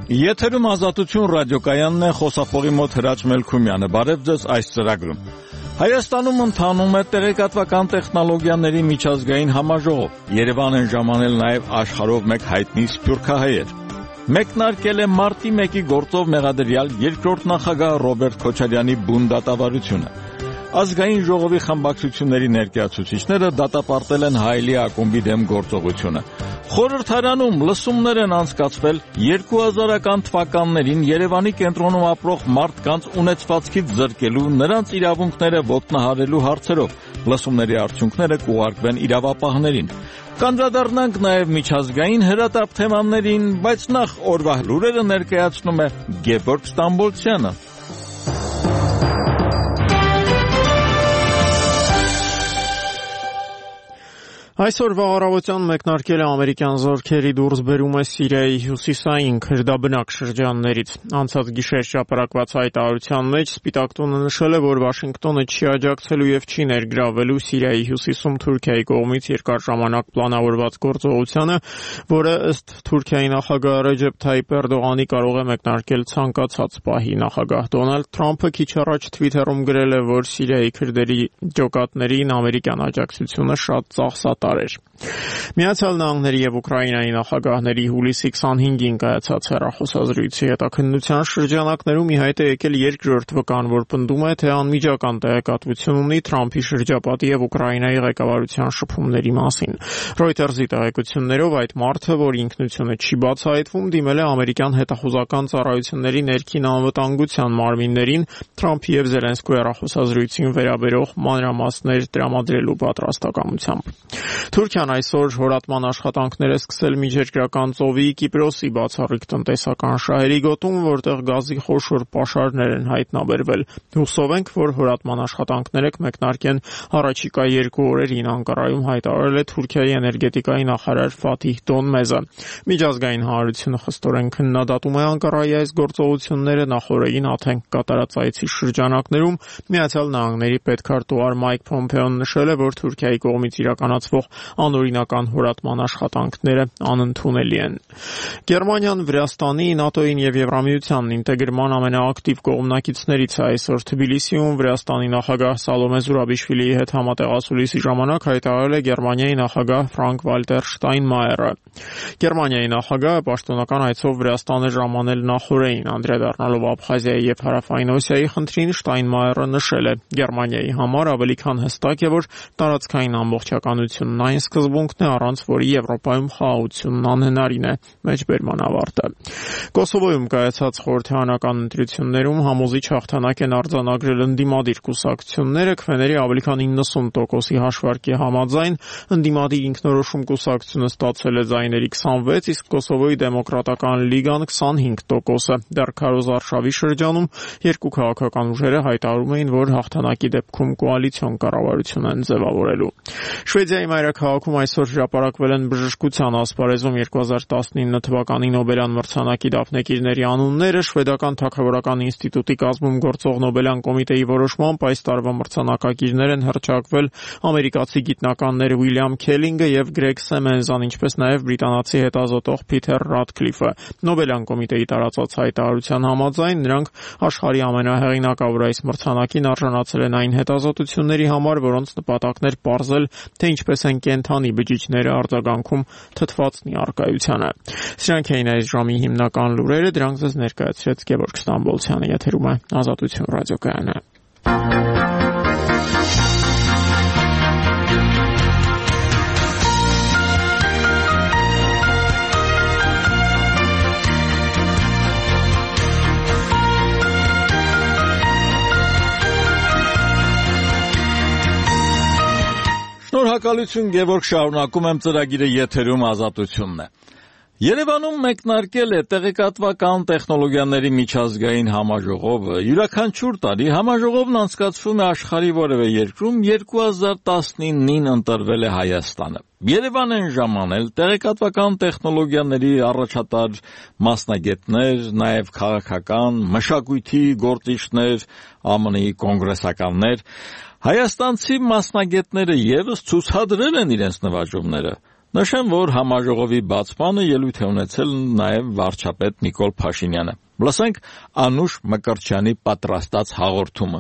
Եթերում Ազատություն ռադիոկայանն է, խոսափողի մոտ Հրաչ Մելքումյանը։ Բարև ձեզ այս ծրագրում։ Հայաստանում ընթանում է տեղեկատվական տեխնոլոգիաների միջազգային համաժողով։ Երևան են ժամանել նաև աշխարհով մեկ հայտնի սփյուռքահայեր։ Մեկնարկել է մարտի 1-ի գործով մեղադրյալ երկրորդ նախագահ Ռոբերտ Քոչարյանի բուն դատավարությունը։ Ազգային ժողովի խմբակցությունների ներկայացուցիչները դատապարտել են Հայելի ակումբի դեմ գործողությունը։ Խորհրդարանում լսումներ են անցկացվել 2000-ական թվականներին Երևանի կենտրոնում ապրող մարդկանց ունեցվածքից զրկելու, նրանց իրավունքները ոտնահարելու հարցերով։ Լսումների արդյունքները կուղարկվեն իրավապահներին։ Կանդրադառնանք նաև միջազգային հրատապ թեմաներին, բայց նախ օրվա լուրերը ներկայացնում է Գևորգ Ստամբոլցյանը։ Այսօրվա առավոտյան մեկնարկել է ամերիկյան զորքերի դուրսբերումը Սիրիայի հյուսիսային քրդաբնակ շրջաններից։ Անցած գիշեր հրապարակված հայտարարության մեջ Սպիտակ տունը նշել է, որ Վաշինգտոնը չի աջակցելու եւ չի ներգրավելու Սիրիայի հյուսիսում Թուրքիայի կողմից երկար ժամանակ պլանավորված գործողությանը, որը ըստ Թուրքիայի նախագահ Ռեջեփ Թայիփ Էրդողանի կարող է մեկնարկել ցանկացած պահի։ Նախագահ Դոնալդ Թրամփը քիչ առաջ Թվիթերում գրել է, որ Սիրիայի քրդերի ջոկատներին ամերիկյան աջակցությունը շատ ծախսատար էր։ Միացյալ Նահանգների եւ Ուկրաինայի նախագահների հուլիսի 25-ին կայացած հեռախոսազրույցի հետաքննության շրջանակներում ի հայտ է եկել երկրորդ վկան, որ պնդում է, թե անմիջական տեղեկատվություն ունի Թրամփի շրջապատի եւ Ուկրաինայի ղեկավարության շփումների մասին։ Reuters-ի տեղեկություններով այդ մարդը, որ ինքնությունը չի բացահայտվում, դիմել է ամերիկյան հետախուզական ծառայությունների ներքին անվտանգության մարմիններին Թրամփի եւ Զելենսկու հեռախոսազրույցին վերաբերող մանրամասներ տրամադրելու պատրաստակամությամբ։ Թուրքիան այսօր հորատման աշխատանքներ է սկսել միջերկրական ծովի Կիպրոսի բացառիկ տնտեսական շահերի գոտում, որտեղ գազի խոշոր պաշարներ են հայտնաբերվել։ Հուսով ենք, որ հորատման աշխատանքները կմեկնարկեն առաջիկա 2 օրերին, Անկարայում հայտարարել է Թուրքիայի էներգետիկայի նախարար Ֆաթիհ Դոնմեզը։ Միջազգային հանրությունը խստորեն քննադատում է Անկարայի այս գործողությունները։ Նախորդին Աթենք կատարած այցի շրջանակներում Միացյալ Նահանգների պետքարտուղար Մայք Փոմփեոն նշել է, որ Թուրքիայի կողմից իրականացվող անօրինական հորատման աշխատանքները անընդունելի են։ Գերմանիան Վրաստանի, ՆԱՏՕ-ին եւ Եվրամիությանն ինտեգրման ամենաակտիվ կողմնակիցներից է այսօր Թբիլիսիում Վրաստանի նախագահ Սալոմե Զուրաբիշվիլիի հետ համատեղասուլիսի ժամանակ հայտարարել է Գերմանիայի նախագահ Ֆրանկ Վալտեր Շտայնմայերը։ Գերմանիայի նախագահը պաշտոնական այցով Վրաստան է ժամանել նախորդին, անդրադառնալով Աբխազիայի եւ Հարավային Օսիայի խնդրին Շտայնմայերը նշել է. Գերմանիայի համար ավելի քան հստակ է, որ տարածքային ամբողջականությունն այն սկզբունքն է, առանց որի Եվրոպայում խաղաղությունն անհնարին է։ Մեջբերման ավարտը։ Կոսովոյում կայացած խորհրդարանական ընտրություններում համոզիչ հաղթանակ են արձանագրել ընդդիմադիր կուսակցությունները, քվեների ավելի քան 90%-ի հաշվարկի համաձայն ընդդիմադիր ինքնորոշում կուսակցությունը ստացել է ձայների 26, իսկ Կոսովոյի դեմոկրատական լիգան 25%-ը։ Դեռ Քարոզ Արշավի շրջանում երկու քաղաքական ուժերը հայտարարում էին, որ հաղթանակի դեպքում կոալիցիոն կառավարություն են ձևավորելու։ Շվեդիայի մայրաքաղաքում այսօր հրապարակվել են բժշկության ասպարեզում 2019 թվականի Նոբելյան մրցանակի դափնեկիրների անունները։ Շվեդական թագավորական ինստիտուտի կազմում գործող Նոբելյան կոմիտեի որոշմամբ այս տարվա մրցանակակիրներ են հռչակվել ամերիկացի գիտնականներ Ուիլյամ Քելինգը եւ Գրեգ Սեմենզան, ինչպես նաեւ բրիտանացի հետազոտող Փիթեր Ռադքլիֆը։ Նոբելյան կոմիտեի տարածած հայտարարության համաձայն նրանք աշխարհի ամենահեղինակավոր այս մրցանակին արժանացել են այն հետազոտությունների համար, որոնց նպատակն էր պարզել, թե ինչպես են կենդանի բջիջները արձագանքում թթվածնի առկայությանը։ Սրանք էին այս ժամի հիմնական լուրերը, դրանք ձեզ ներկայացրեց Գևորգ Ստամբոլցյանը, եթերում է Ազատություն ռադիոկայանը։ Շնորհակալություն Գևորգ, շարունակում եմ ծրագիրը, եթերում Ազատությունն է։ Երևանում մեկնարկել է տեղեկատվական տեխնոլոգիաների միջազգային համաժողովը։ Յուրաքանչյուր տարի համաժողովն անցկացվում է աշխարհի որևէ երկրում, 2019-ին ընտրվել է Հայաստանը։ Երևան են ժամանել տեղեկատվական տեխնոլոգիաների առաջատար մասնագետներ, նաև քաղաքական, մշակույթի գործիչներ, ԱՄՆ-ի կոնգրեսականներ։ Հայաստանցի մասնագետները եւս ցուցադրել են իրենց նվաճումները։ Նշեմ, որ համաժողովի բացմանը ելույթ է ունեցել նաև վարչապետ Նիկոլ Փաշինյանը։ Լսենք Անուշ Մկրտչյանի պատրաստած հաղորդումը։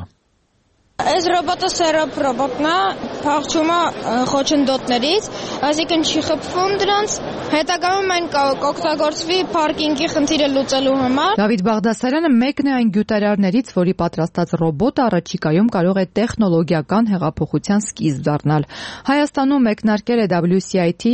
Այս ռոբոտը սերապ ռոբոտն է, փախչում է խոչընդոտներից, այսինքն չի խփվում դրանց, հետագայում այն կօգտագործվի պարկինգի խնդիրը լուծելու համար։ Դավիթ Բաղդասարյանը մեկն է այն գյուտարարներից, որի պատրաստած ռոբոտը առաջիկայում կարող է տեխնոլոգիական հեղափոխության սկիզբ դառնալ։ Հայաստանում մեկնարկել է WCIT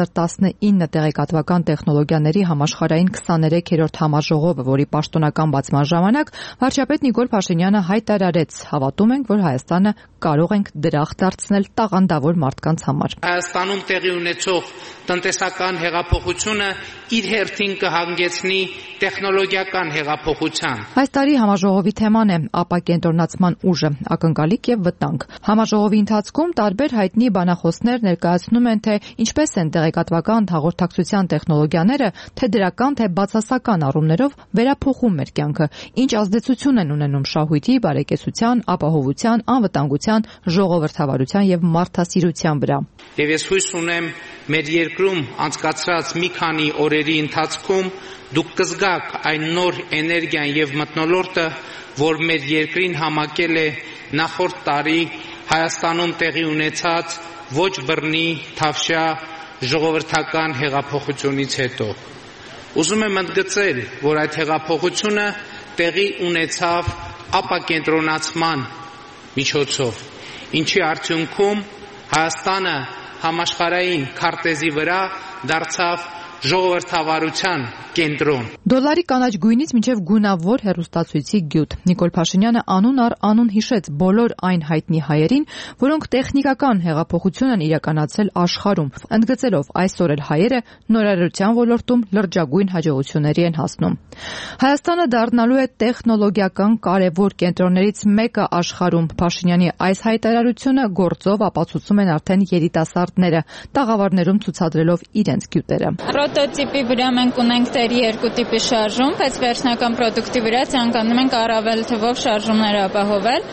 2019 տեղեկատվական տեխնոլոգիաների համաշխարհային 23-րդ համաժողովը, որի պաշտոնական բացման ժամանակ վարչապետ Նիկոլ Փաշինյանը հայտարարեց. հավատում ենք, որ Հայաստանը կարող ենք դրախտ դարձնել տաղանդավոր մարդկանց համար։ Հայաստանում տեղի ունեցող տնտեսական հեղափոխությունը իր հերթին կհանգեցնի տեխնոլոգիական հեղափոխության։ Այս տարի համաժողովի թեման է ապակենտրոնացման ուժը, ակնկալիք եւ վտանգ։ Համաժողովի ընթացքում տարբեր հայտնի բանախոսներ ներկայացնում են, թե ինչպես են տեղեկատվական հաղորդակցության տեխնոլոգիաները թե դրական, թե բացասական առումներով վերափոխում մեր կյանքը, ինչ ազդեցություն են ունենում շահույթի, բարեկեցության, ապահովության, անվտանգության, ժողովրդավարության եւ մարդասիրության վրա։ Եվ ես հույս ունեմ, մեր երկրում անցկացրած մի քանի օրերի ընթացքում դուք կզգաք այն նոր էներգիան եւ մթնոլորտը, որ մեր երկրին համակել է նախորդ տարի Հայաստանում տեղի ունեցած ոչ բռնի թավշյա ժողովրդական հեղափոխությունից հետո։ Ուզում եմ ընդգծել, որ այդ հեղափոխությունը տեղի ունեցավ ապակենտրոնացման միջոցով, ինչի արդյունքում Հայաստանը համաշխարհային քարտեզի վրա դարձավ ժողովրդավարության կենտրոն։ Դոլարի կանաչ գույնից մինչև գունավոր հեռուստացույցի գյուտ։ Նիկոլ Փաշինյանը անուն առ անուն հիշեց բոլոր այն հայտնի հայերին, որոնք տեխնիկական հեղափոխություն են իրականացրել աշխարհում, ընդգծելով այսօր էլ հայերը նորարարության ոլորտում լրջագույն հաջողությունների են հասնում։ Հայաստանը դառնալու է տեխնոլոգիական կարևոր կենտրոններից մեկը աշխարհում։ Փաշինյանի այս հայտարարությունը գործով ապացուցում են արդեն երիտասարդները, տաղավարներում ցուցադրելով իրենց գյուտերը։ Պրոտոտիպի վրա մենք ունենք տերի 2 տիպի շարժում, բայց վերջնական պրոդուկտի վրա ցանկանում ենք առավել թվով շարժումներ ապահովել,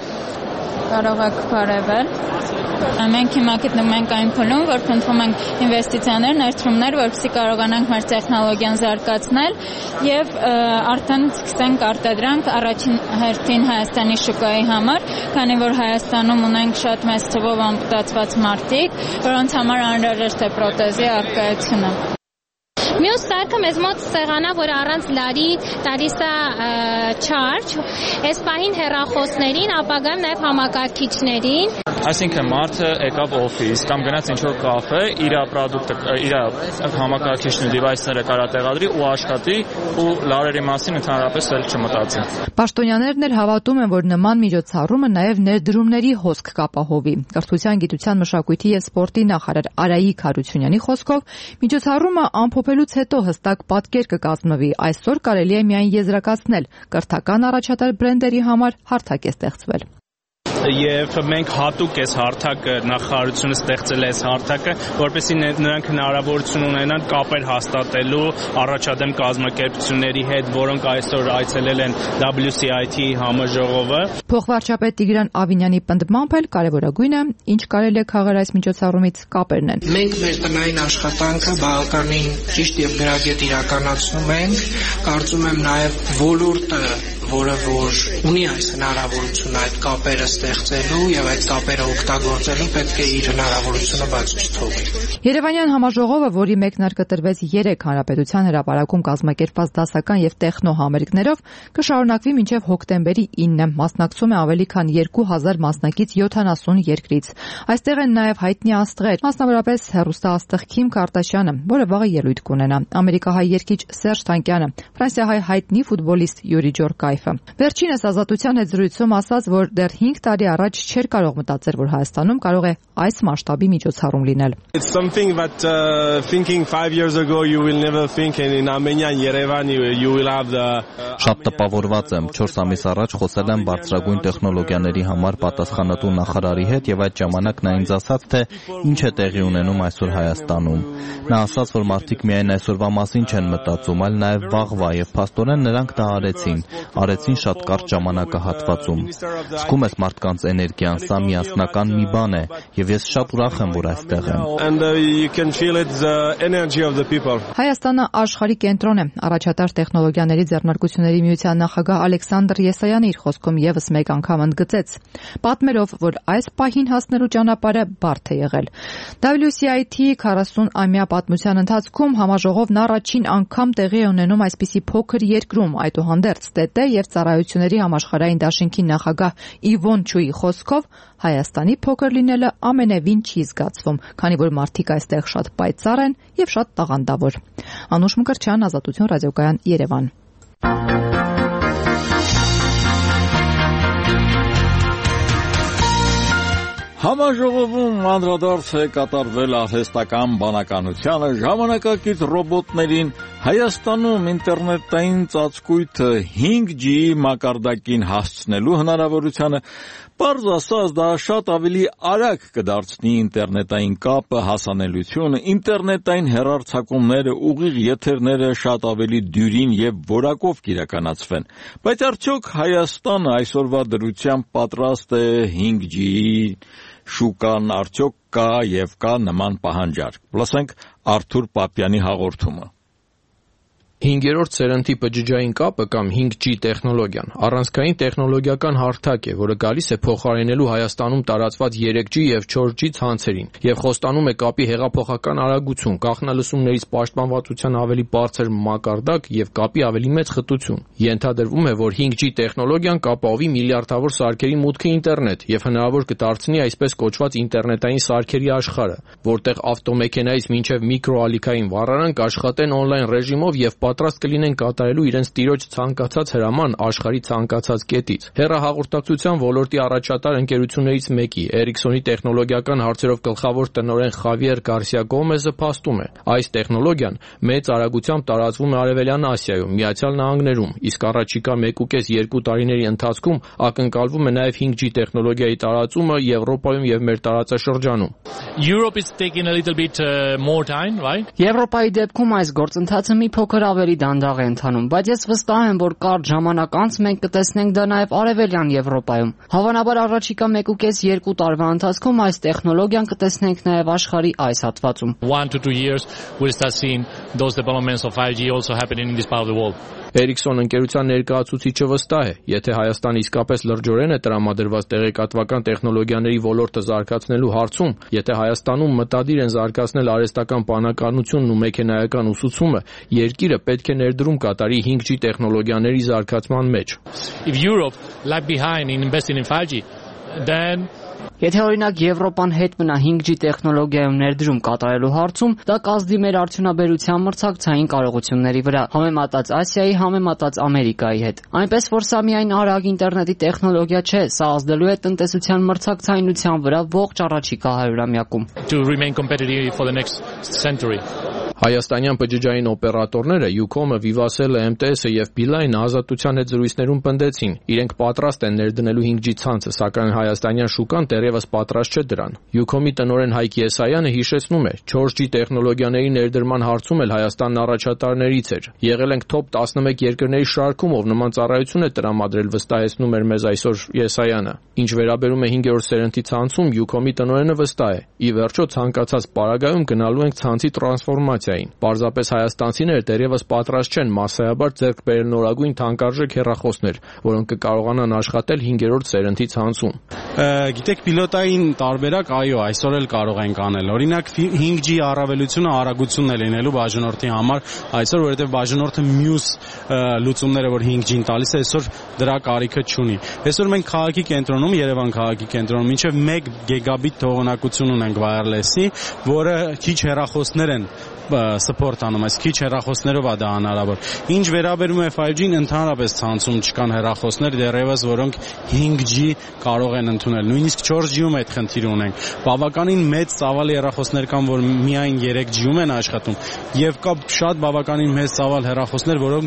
կարող եք բարևել։ Մենք հիմա գտնվում ենք այն փուլում, որ փնտրում ենք ինվեստիցիաներ, ներդրումներ, որպեսզի կարողանանք մեր տեխնոլոգիան զարգացնել եւ արդեն սկսենք արտադրանք առաջին հերթին Հայաստանի շուկայի համար, քանի որ Հայաստանում ունենք շատ մեծ թվով ամպուտացված մարդիկ, որոնց համար անհրաժեշտ է պրոթեզի առկայությունը։ Մյուս սարքը մեզ մոտ սեղանա, որ առանց լարի տալիս է չարջ, այս պահին հեռախոսներին, ապագայում նաև համակարգիչներին։ Այսինքն մարդը եկավ օֆիս կամ գնաց ինչ-որ կաֆե, իր պրոդուկտը, իր համակարգիչն ու դիվայսները կարա տեղադրի ու աշխատի ու լարերի մասին ընդհանրապես էլ չմտածի։ Պաշտոնյաներն էլ հավատում են, որ նման միջոցառումը նաև ներդրումների հոսք կապահովի։ Կրթության, գիտության, մշակույթի եւ սպորտի նախարար Արայիկ Հարությունյանի խոսքով միջոցառումը ամփոփելուց հետո հստակ պատկեր կկազմվի։ Այսօր կարելի է միայն եզրակացնել, կրթական առաջատար բրենդերի համար հարթակ է ստեղծվել։ Եվ մենք հատուկ այս հարթակը նախարարությունը ստեղծել է այս հարթակը, որպեսզի նրանք հնարավորություն ունենան կապեր հաստատելու առաջադեմ կազմակերպությունների հետ, որոնք այսօր այցելել են WCIT համաժողովը։ Փոխվարչապետ Տիգրան Ավինյանի պնդմամբ էլ կարևորագույնը, ինչ կարելի է քաղել այս միջոցառումից, կապերն են։ Մենք մեր տնային աշխատանքը բավականին ճիշտ եւ գրագետ իրականացնում ենք, կարծում եմ նաեւ ոլորտը, որը որ ունի այս հնարավորությունը այդ կապերը ստեղծելու եւ այդ կապերը օգտագործելու, պետք է իր հնարավորությունը բաց չթողի։ Երևանյան համաժողովը, որի մեկնարկը տրվեց 3 հանրապետության հրապարակում կազմակերպված դասական եւ տեխնո համերգներով, կշարունակվի մինչեւ հոկտեմբերի 9-ը։ Մասնակցում է ավելի քան 2000 մասնակից 70 երկրից։ Այստեղ են նաեւ հայտնի աստղեր, մասնավորապես հեռուստաաստղ Քիմ Քարդաշյանը, որը վաղը ելույթ կունենա, ամերիկահայ երգիչ Սերժ Թանկյանը, ֆրանսիահայ հայտնի ֆուտբոլիստ Յուրի Ջորկայֆը։ Վերջինս Ազատության հետ զրույցում ասաց, որ դեռ 5 տարի առաջ չէր կարող մտածել, որ Հայաստանում կարող է այս մասշտաբի միջոցառում լինել։ It's something that thinking 5 years ago you will never think in Armenia in Yerevan you will have the Շատ տպավորված եմ 4 ամիս առաջ խոսել եմ բարձրագույն տեխնոլոգիաների համար պատասխանատու նախարարի հետ եւ այդ ժամանակ նա ինձ ասաց, թե ինչ է տեղի ունենում այսօր Հայաստանում։ Նա ասաց, որ մարդիկ միայն այսօրվա մասին չեն մտածում, այլ նաեւ վաղվա եւ փաստորեն նրանք դա արեցին։ արեցին շատ կարճ ժամանակահատվածում։ Զգում ես մարդկանց էներգիան, սա միասնական մի բան է, եւ ես շատ ուրախ եմ, որ այստեղ եմ։ Հայաստանը աշխարհի կենտրոն է։ Առաջատար տեխնոլոգիաների ձեռնարկությունների միության նախագահ Ալեքսանդր Եսայանը իր խոսքում եւս մեկ անգամ ընդգծեց, պատմելով, որ այս պահին հասնելու ճանապարհը բարդ է եղել։ WCIT 40-ամյա պատմության ընթացքում համաժողովն առաջին անգամ տեղի է ունենում այսպիսի փոքր երկրում, այդուհանդերձ ՏՏ եւ ծառայությունների համաշխարհային դաշինքի նախագահ Իվոն Չուի խոսքով Հայաստանի փոքր լինելը ամենևին չի զգացվում, քանի որ մարդիկ այստեղ շատ պայծառ են եւ շատ տաղանդավոր։ Անուշ Մկրտչյան, Ազատություն ռադիոկայան, Երևան։ Համաժողովում անդրադարձ է կատարվել արհեստական բանականությանը, ժամանակակից ռոբոտներին, Հայաստանում ինտերնետային ծածկույթը 5G մակարդակին հասցնելու հնարավորությանը, պարզ ասած, դա շատ ավելի արագ կդարձնի ինտերնետային կապը, հասանելիությունը, ինտերնետային հեռարձակումները, ուղիղ եթերները շատ ավելի դյուրին եւ որակով կիրականացվեն։ Բայց արդյոք Հայաստանը այսօրվա դրությամբ պատրաստ է 5G-ի շուկան, արդյոք կա եւ կա նման պահանջարկ։ Լսենք Արթուր Պապյանի հաղորդումը։ 5-րդ սերնդի բջջային կապը կամ 5G տեխնոլոգիան առանցքային տեխնոլոգիական հարթակ է, որը գալիս է փոխարինելու Հայաստանում տարածված 3G եւ 4G ցանցերին եւ խոստանում է կապի հեղափոխական արագություն, կանխալսումներից պաշտպանվածության ավելի բարձր մակարդակ եւ կապի ավելի մեծ խտություն։ Ենթադրվում է, որ 5G տեխնոլոգիան կապահովի միլիարդավոր սարքերի մուտքը ինտերնետ եւ հնարավոր կդարձնի այսպես կոչված ինտերնետային սարքերի աշխարհը, որտեղ ավտոմեքենայից մինչեւ միկրոալիքային վառարան կաշխատեն on-line ռեժիմով եւ պատրաստ կլինեն կատարելու իրենց տիրոջ ցանկացած հրաման աշխարհի ցանկացած կետից։ Հեռահաղորդակցության ոլորտի առաջատար ընկերություններից մեկի Ericsson-ի տեխնոլոգիական հարցերով գլխավոր տնօրեն Խավիեր Գարսիա Գոմեզը փաստում է, այս տեխնոլոգիան մեծ արագությամբ տարածվում է Արևելյան Ասիայում, Միացյալ Նահանգներում, իսկ առաջիկա 1.5-2 տարիների ընթացքում ակնկալվում է նաև 5G տեխնոլոգիայի տարածումը Եվրոպայում եւ մեր տարածաշրջանում։ Եվրոպայի դեպքում այս գործընթացը մի փոքր ավելի դանդաղ է ընթանում, բայց ես վստահ եմ, որ կարճ ժամանակ անց մենք կտեսնենք դա նաև Արևելյան Եվրոպայում։ Հավանաբար առաջիկա 1.5-2 տարվա ընթացքում այս տեխնոլոգիան կտեսնենք նաև աշխարհի այս հատվածում։ 1 to 2 years we'll start seeing those developments of 5G also happening in this part of the world. Ericsson ընկերության ներկայացուցիչը վստահ է, եթե Հայաստանը իսկապես լրջորեն է տրամադրված տեղեկատվական տեխնոլոգիաների ոլորտը զարգացնելու հարցում, եթե Հայաստանում մտադիր են զարգացնել արհեստական բանականությունն ու մեքենայական ուսուցումը, երկիրը պետք է ներդրում կատարի 5G տեխնոլոգիաների զարգացման մեջ։ If Europe lag behind in investing in 5G, then Եթե օրինակ Եվրոպան հետ մնա 5G տեխնոլոգիայում ներդրում կատարելու հարցում, դա կազդի մեր արդյունաբերության մրցակցային կարողությունների վրա, համեմատած Ասիայի, համեմատած Ամերիկայի հետ։ Այնպես որ սա միայն արագ ինտերնետի տեխնոլոգիա չէ, սա ազդելու է տնտեսության մրցակցայնության վրա ողջ առաջիկա 100-ամյակում։ To remain competitive for the next century. Հայաստանյան բջջային օպերատորները Ucom-ը, Vivacell-ը, MTS-ը եւ Beeline-ը ազատության հետ զրույցներում պնդեցին, իրենք պատրաստ են ներդնելու 5G ցանցը, սակայն հայաստանյան շուկան դեռևս պատրաստ չէ դրան։ Ucom-ի տնօրեն Հայկ Եսայանը հիշեցնում է, 4G տեխնոլոգիաների ներդրման հարցում էլ Հայաստանն առաջատարներից էր։ Եղել ենք top 11 երկրների շարքում, ով նման ծառայություն է տրամադրել, վստահեցնում էր մեզ այսօր Եսայանը։ Ինչ վերաբերում է 5-րդ սերնդի ցանցում, Ucom-ի տնօրենը վստահ է։ Ի վերջո ցանկացած պարագայում գնալու ենք ցանցի տրանսֆորմացիային։ Պարզապես հայաստանցիները դեռևս պատրաստ չեն մասսայաբար ձեռք բերել նորագույն թանկարժեք հեռախոսներ, որոնք կկարողանան աշխատել 5-րդ սերնդի ցանցում։ Գիտեք, պիլոտային տարբերակ, այո, այսօր էլ կարող ենք անել։ Օրինակ 5G առավելությունը արագությունն է լինելու բաժանորդի համար, այսօր որովհետև բաժանորդը մյուս լուծումները, որ 5G-ն տալիս է, այսօր դրա կարիքը չունի։ Այսօր մենք քաղաքի կենտրոնում, Երևան քաղաքի կենտրոնում, մինչև 1 գիգաբիտ թողունակություն ունենք wireless-ի, որը քիչ հեռախոսներ են support անում, այս քիչ հեռախոսներով է դա հնարավոր։ Ինչ վերաբերում է 5G-ին, ընդհանրապես ցանցում չկան հեռախոսներ դեռևս, որոնք 5G կարող են ընդունել։ Նույնիսկ 4G-ում այդ խնդիրը ունենք։ Բավականին մեծ ծավալի հեռախոսներ կան, որ միայն 3G-ում են աշխատում, եւ կա շատ բավականին մեծ ծավալ հեռախոսներ, որոնք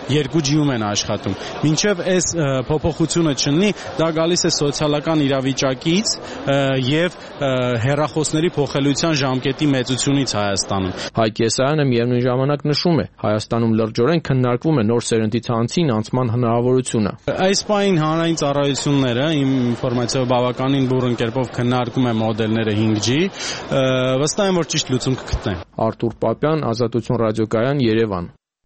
2G-ում են աշխատում։ Մինչև այս փոփոխությունը չլինի, դա գալիս է սոցիալական իրավիճակից եւ հեռախոսների փոխելիության ժամկետի մեծությունից Հայաստանում։ Հայկ Եսայանը միևնույն ժամանակ նշում է, Հայաստանում լրջորեն քննարկվում է նոր սերնդի ցանցին անցման հնարավորությունը։ Այս պահին հանրային ծառայությունները իմ ինֆորմացիայով բավականին բուռն կերպով քննարկում է մոդելները 5G, վստահ եմ, որ ճիշտ լուծում կգտնեն։ Արտուր Պապյան, Ազատություն ռադիոկայան, Երևան։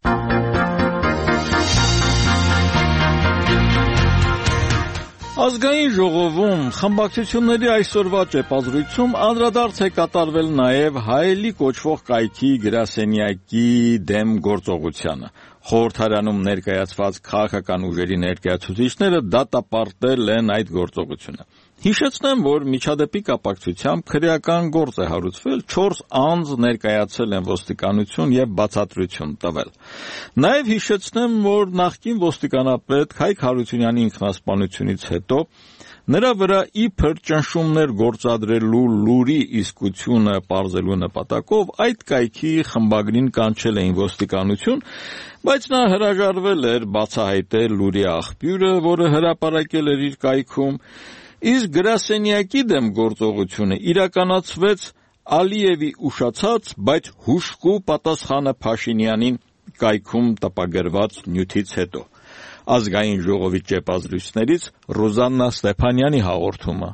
Ազգային ժողովում խմբակցությունների այսօրվա ճեպազրույցում անդրադարձ է կատարվել նաև հայելի կոչվող կայքի գրասենյակի դեմ գործողությանը։ Խորհրդարանում ներկայացված քաղաքական ուժերի ներկայացուցիչները դատապարտել են այդ գործողությունը։ Հիշեցնեմ, որ միջադեպի կապակցությամբ քրեական գործ է հարուցվել, 4 անձ ներկայացել են ոստիկանություն եւ բացատրություն տվել։ Նաեւ հիշեցնեմ, որ նախկին ոստիկանապետ Հայկ Հարությունյանի ինքնասպանությունից հետո նրա վրա իբր ճնշումներ գործադրելու լուրի իսկությունը պարզելու նպատակով այդ կայքի խմբագրին կանչել էին ոստիկանություն, բայց նա հրաժարվել էր բացահայտել լուրի աղբյուրը, որը հրապարակել էր իր կայքում, իսկ գրասենյակի դեմ գործողությունը իրականացվեց Ալիևի ուշացած, բայց հուժկու պատասխանը Փաշինյանին կայքում տպագրված նյութից հետո։ Ազգային ժողովի ճեպազրույցներից Ռոզաննա Ստեփանյանի հաղորդումը։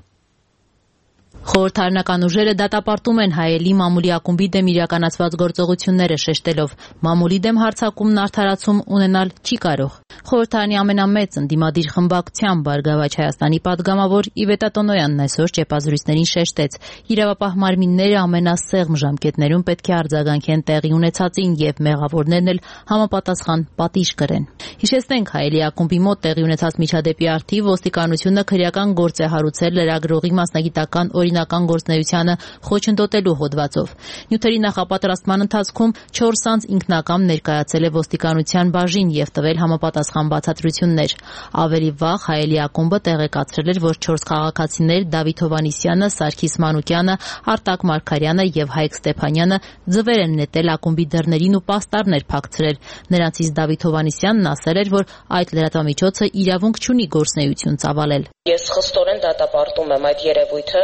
Խորհրդարանական ուժերը դատապարտում են հայելի մամուլի ակումբի դեմ իրականացված գործողությունները, շեշտելով մամուլի դեմ հարձակումն արդարացում ունենալ չի կարող։ Խորհրդարանի ամենամեծ ընդդիմադիր խմբակցության Բարգավաճ Հայաստանի պատգամավոր Իվետա Տոնոյանն այսօր ճեպազրույցներին շեշտեց. իրավապահ մարմինները ամենասեղմ ժամկետներում պետք է արձագանքեն տեղի ունեցածին եւ մեղավորներն էլ համապատասխան պատիժ կրեն։ Հիշեցնենք, հայելի ակումբի մոտ տեղի ունեցած միջադեպի առթիվ ոստիկանությունը քրեական գործ է հարուցել լրագրողի մասնագիտական օրինական գործունեությանը խոչընդոտելու հոդվածով։ Նյութերի նախապատրաստման ընթացքում 4 անձ ինքնակամ ներկայացել է ոստիկանության բաժին եւ տվել համապատասխան բացատրություններ։ Ավելի վաղ հայելի ակումբը տեղեկացրել էր, որ 4 քաղաքացիներ Դավիթ Հովհաննիսյանը, Սարգիս Մանուկյանը, Արտակ Մարգարյանը եւ Հայկ Ստեփանյանը ձվեր են նետել ակումբի դռներին ու պաստառներ փակցրել։ Նրանցից Դավիթ Հովհաննիսյանն ասել էր, որ այդ լրատվամիջոցը իրավունք չունի գործունեություն ծավալել։ Ես խստորեն դատապարտում եմ այդ երևույթը,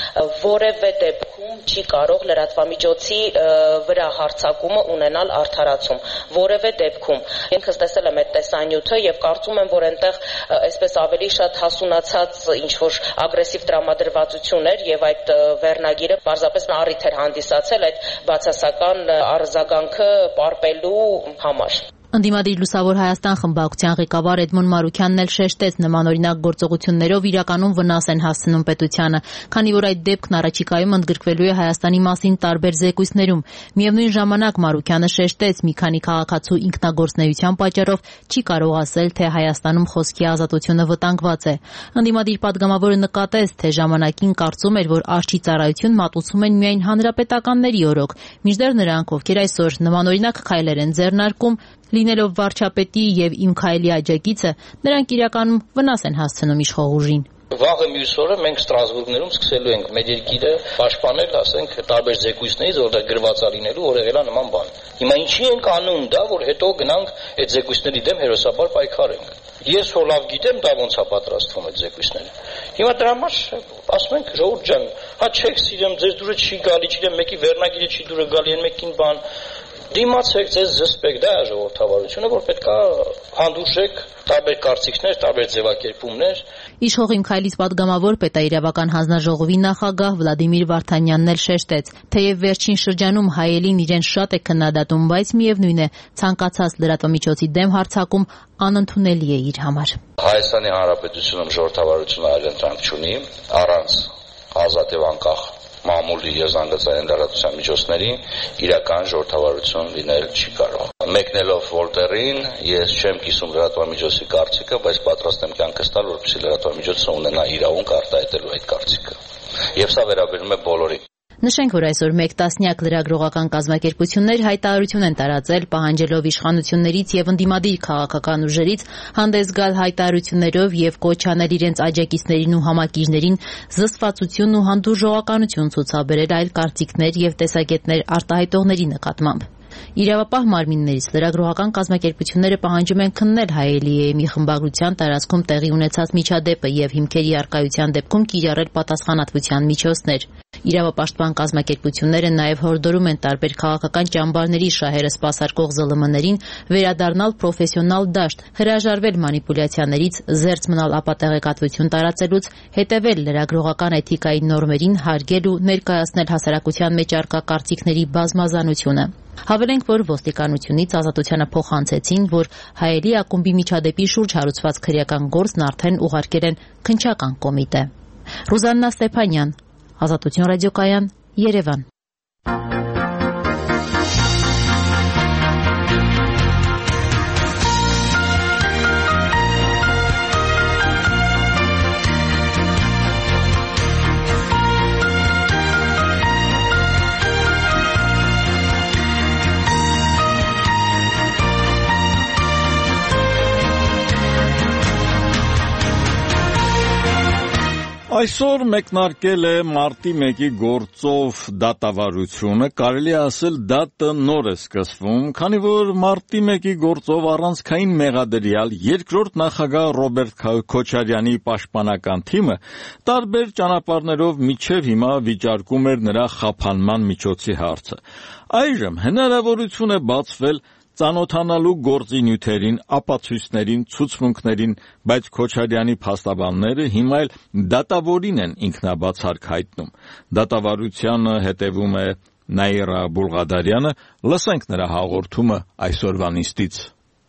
որևէ դեպքում չի կարող լրատվամիջոցի վրա հարձակումը ունենալ արդարացում, որևէ դեպքում։ Ինքս տեսել եմ այդ տեսանյութը եւ կարծում եմ, որ այնտեղ այսպես ավելի շատ հասունացած ինչ-որ ագրեսիվ տրամադրվածություն էր եւ այդ վերնագիրը պարզապես առիթ էր հանդիսացել այդ բացասական արձագանքը պարպելու համար։ Ընդդիմադիր Լուսավոր Հայաստան խմբակցության ղեկավար Էդմոն Մարուքյանն էլ շեշտեց, նմանօրինակ գործողություններով իրականում վնաս են հասցնում պետությանը, քանի որ այդ դեպքն առաջիկայում ընդգրկվելու է Հայաստանի մասին տարբեր զեկույցներում։ Միևնույն ժամանակ Մարուքյանը շեշտեց, մի քանի քաղաքացու ինքնագործունեության պատճառով չի կարող ասել, թե Հայաստանում խոսքի ազատությունը վտանգված է։ Ընդդիմադիր պատգամավորը նկատեց, թե ժամանակին կարծում էր, որ արջի ծառայություն մատուցում են միայն հանրապետականների օրոք, մինչդեռ նրանք, ովքեր այսօր նմանօրինակ քայլեր են ձեռնարկում, լինելով վարչապետի եւ Իմ քայլի աջակիցը, նրանք իրականում վնաս են հասցնում իշխող ուժին։ Վաղը մյուս օրը մենք Ստրասբուրգներում սկսելու ենք մեր երկիրը պաշտպանել, ասենք, տարբեր զեկույցներից, որտեղ գրված է լինելու, որ եղել է նման բան։ Հիմա ինչի ենք անում դա, որ հետո գնանք այդ զեկույցների դեմ հերոսաբար պայքարենք։ Ես որ լավ գիտեմ, դա ոնց է պատրաստվում այդ զեկույցները։ Հիմա դրա համար ասում ենք, ժողովուրդ ջան, հա չեք սիրում, ձեզ դուրը չի գալի, չգիտեմ, մեկի վերնագիրը չի դուրը գալի, այն մեկին բան դիմացեք, ձեզ զսպեք, դա է ժողովրդավարությունը, որ պետք է հանդուրժեք տարբեր կարծիքներ, տարբեր ձևակերպումներ։ Իշխող Իմ քայլից պատգամավոր պետաիրավական հանձնաժողովի նախագահ Վլադիմիր Վարդանյանն էլ շեշտեց, թեև վերջին շրջանում հայելին իրեն շատ է քննադատում, բայց միևնույն է, ցանկացած լրատվամիջոցի դեմ հարձակում անընդունելի է իր համար։ Հայաստանի Հանրապետությունում ժողովրդավարությունը այլընտրանք չունի, առանց ազատ եւ անկախ մամուլի եւ զանգվածային լրատվության միջոցների իրական ժողովրդավարություն լինել չի կարող։ Մեկնելով Վոլտերին, ես չեմ կիսում լրատվամիջոցի կարծիքը, բայց պատրաստ եմ կյանքս տալ, որպեսզի լրատվամիջոցը ունենա իրավունք արտահայտելու այդ կարծիքը։ Եվ սա վերաբերում է բոլորին։ Նշենք, որ այսօր 1 տասնյակ լրագրողական կազմակերպություններ հայտարարություն են տարածել, պահանջելով իշխանություններից եւ ընդդիմադիր քաղաքական ուժերից հանդես գալ հայտարարություններով եւ կոչ անել իրենց աջակիցներին ու համակիրներին զսպվածություն ու հանդուրժողականություն ցուցաբերել այլ կարծիքներ եւ տեսակետներ արտահայտողների նկատմամբ։ Իրավապահ մարմիններից լրագրողական կազմակերպությունները պահանջում են քննել հայ-Էլիեյի խմբագրության տարածքում տեղի ունեցած միջադեպը եւ հիմքերի առկայության դեպքում կիրառել պատասխանատվության միջոցներ։ Իրավապաշտպան կազմակերպությունները նաև հորդորում են տարբեր քաղաքական ճամբարների շահերը սպասարկող ԶԼՄ-ներին վերադառնալ պրոֆեսիոնալ դաշտ, հրաժարվել մանիպուլյացիաներից, զերծ մնալ ապատեղեկատվություն տարածելուց, հետևել լրագրողական էթիկայի նորմերին, հարգել ու ներկայացնել հասարակության մեջ առկա կարծիքների բազմազանությունը։ Հավելենք, որ ոստիկանությունից ազատությանը փոխանցեցին, որ հայելի ակումբի միջադեպի շուրջ հարուցված քրեական գործն արդեն ուղարկել են քննչական կոմիտե։ Ռուզաննա Ստեփանյան, Ազատություն ռադիոկայան, Երևան։ Այսօր մեկնարկել է մարտի 1-ի գործով դատավարությունը, կարելի ասել դատը նոր է սկսվում, քանի որ մարտի 1-ի գործով առանցքային մեղադրյալ երկրորդ նախագահ Ռոբերտ Քոչարյանի պաշտպանական թիմը տարբեր ճանապարհներով մինչև հիմա վիճարկում էր նրա խափանման միջոցի հարցը։ Այժմ հնարավորություն է բացվել ծանոթանալու գործի նյութերին, ապացույցներին, ցուցմունքներին, բայց Քոչարյանի փաստաբանները հիմա էլ դատավորին են ինքնաբացարկ հայտնում։ Դատավարությանը հետևում է Նաիրա Բուլղադարյանը, լսենք նրա հաղորդումը այսօրվա նիստից։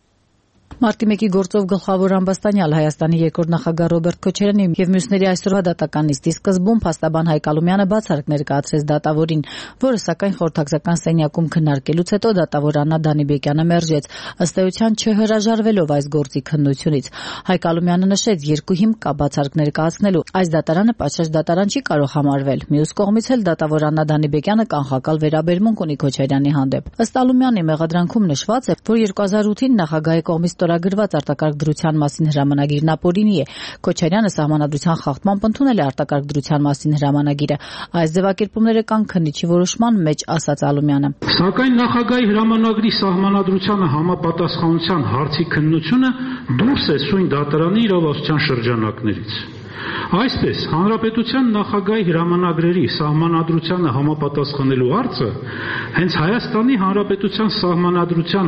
Մարտի 1-ի գործով գլխավոր ամբաստանյալ Հայաստանի երկրորդ նախագահ Ռոբերտ Քոչարյանի եւ մյուսների այսօրվա դատական նիստի սկզբում փաստաբան Հայկ Ալումյանը բացառիկ ներկայացրեց դատավորին, որը սակայն խորհրդակցական սենյակում քննարկելուց հետո դատավոր Աննա Դանիբեկյանը մերժեց, ըստ էության չհրաժարվելով այս գործի քննությունից։ Հայկ Ալումյանը նշեց, երկու հիմք կա բացառիկ ներկայացնելու։ Այս դատարանը պատշաճ դատարան չի կարող համարվել։ Մյուս կողմից էլ դատավոր Աննա Դանիբեկյանը կանխակալ վերաբերմունք ունի Քոչարյանի հանդեպ։ Ըստ Ալումյանի մեղադրանքում նշված է, որ 2008-ին նախագահի կողմից ստորագրված արտակարգ դրության մասին հրամանագիրն ապօրինի է։ Քոչարյանը սահմանադրության խախտմամբ ընդունել է արտակարգ դրության մասին հրամանագիրը։ Այս ձևակերպումները կան քննիչի որոշման մեջ, ասաց Ալումյանը։ Սակայն նախագահի հրամանագրի սահմանադրությանը համապատասխանության հարցի քննությունը դուրս է սույն դատարանի իրավասության շրջանակներից։ Այսպես, Հանրապետության նախագահի հրամանագրերի սահմանադրությանը համապատասխանելու հարցը հենց Հայաստանի Հանրապետության սահմանադրության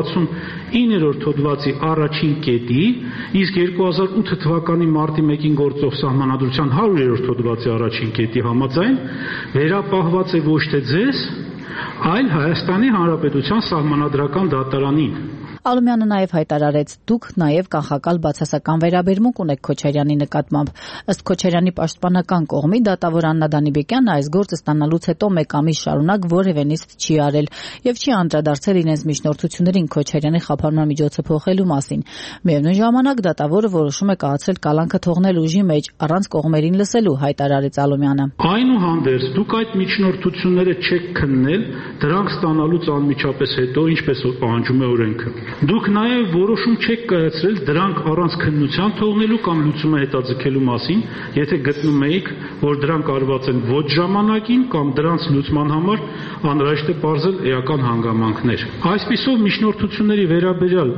169-րդ հոդվածի առաջին կետի, իսկ 2008 թվականի մարտի 1-ին գործող սահմանադրության 100-րդ հոդվածի առաջին կետի համաձայն վերապահված է ոչ թե ձեզ, այլ Հայաստանի Հանրապետության սահմանադրական դատարանին։ Ալումյանը նաև հայտարարեց, դուք նաև կանխակալ բացասական վերաբերմունք ունեք Քոչարյանի նկատմամբ։ Ըստ Քոչարյանի պաշտպանական կողմի դատավոր Աննա Դանիբեկյանը այս գործը ստանալուց հետո մեկ ամիս շարունակ որևէ նիստ չի արել եւ չի անդրադարձել իրենց միջնորդություններին Քոչարյանի խափանման միջոցը փոխելու մասին։ Միևնույն ժամանակ դատավորը որոշում է կայացրել կալանքը թողնել ուժի մեջ առանց կողմերին լսելու, հայտարարեց Ալումյանը։ Այնուհանդերձ դուք այդ միջնորդությունները չեք քննել, դրանք ստանալուց անմիջապես հետո, ինչպես որ պահանջում է օրենքը։ Դուք նաև որոշում չեք կայացրել դրանք առանց քննության թողնելու կամ լուծումը հետաձգելու մասին, եթե գտնում եք, որ դրանք արված են ոչ ժամանակին կամ դրանց լուծման համար անհրաժեշտ է պարզել էական հանգամանքներ։ Այսպիսով միջնորդությունների վերաբերյալ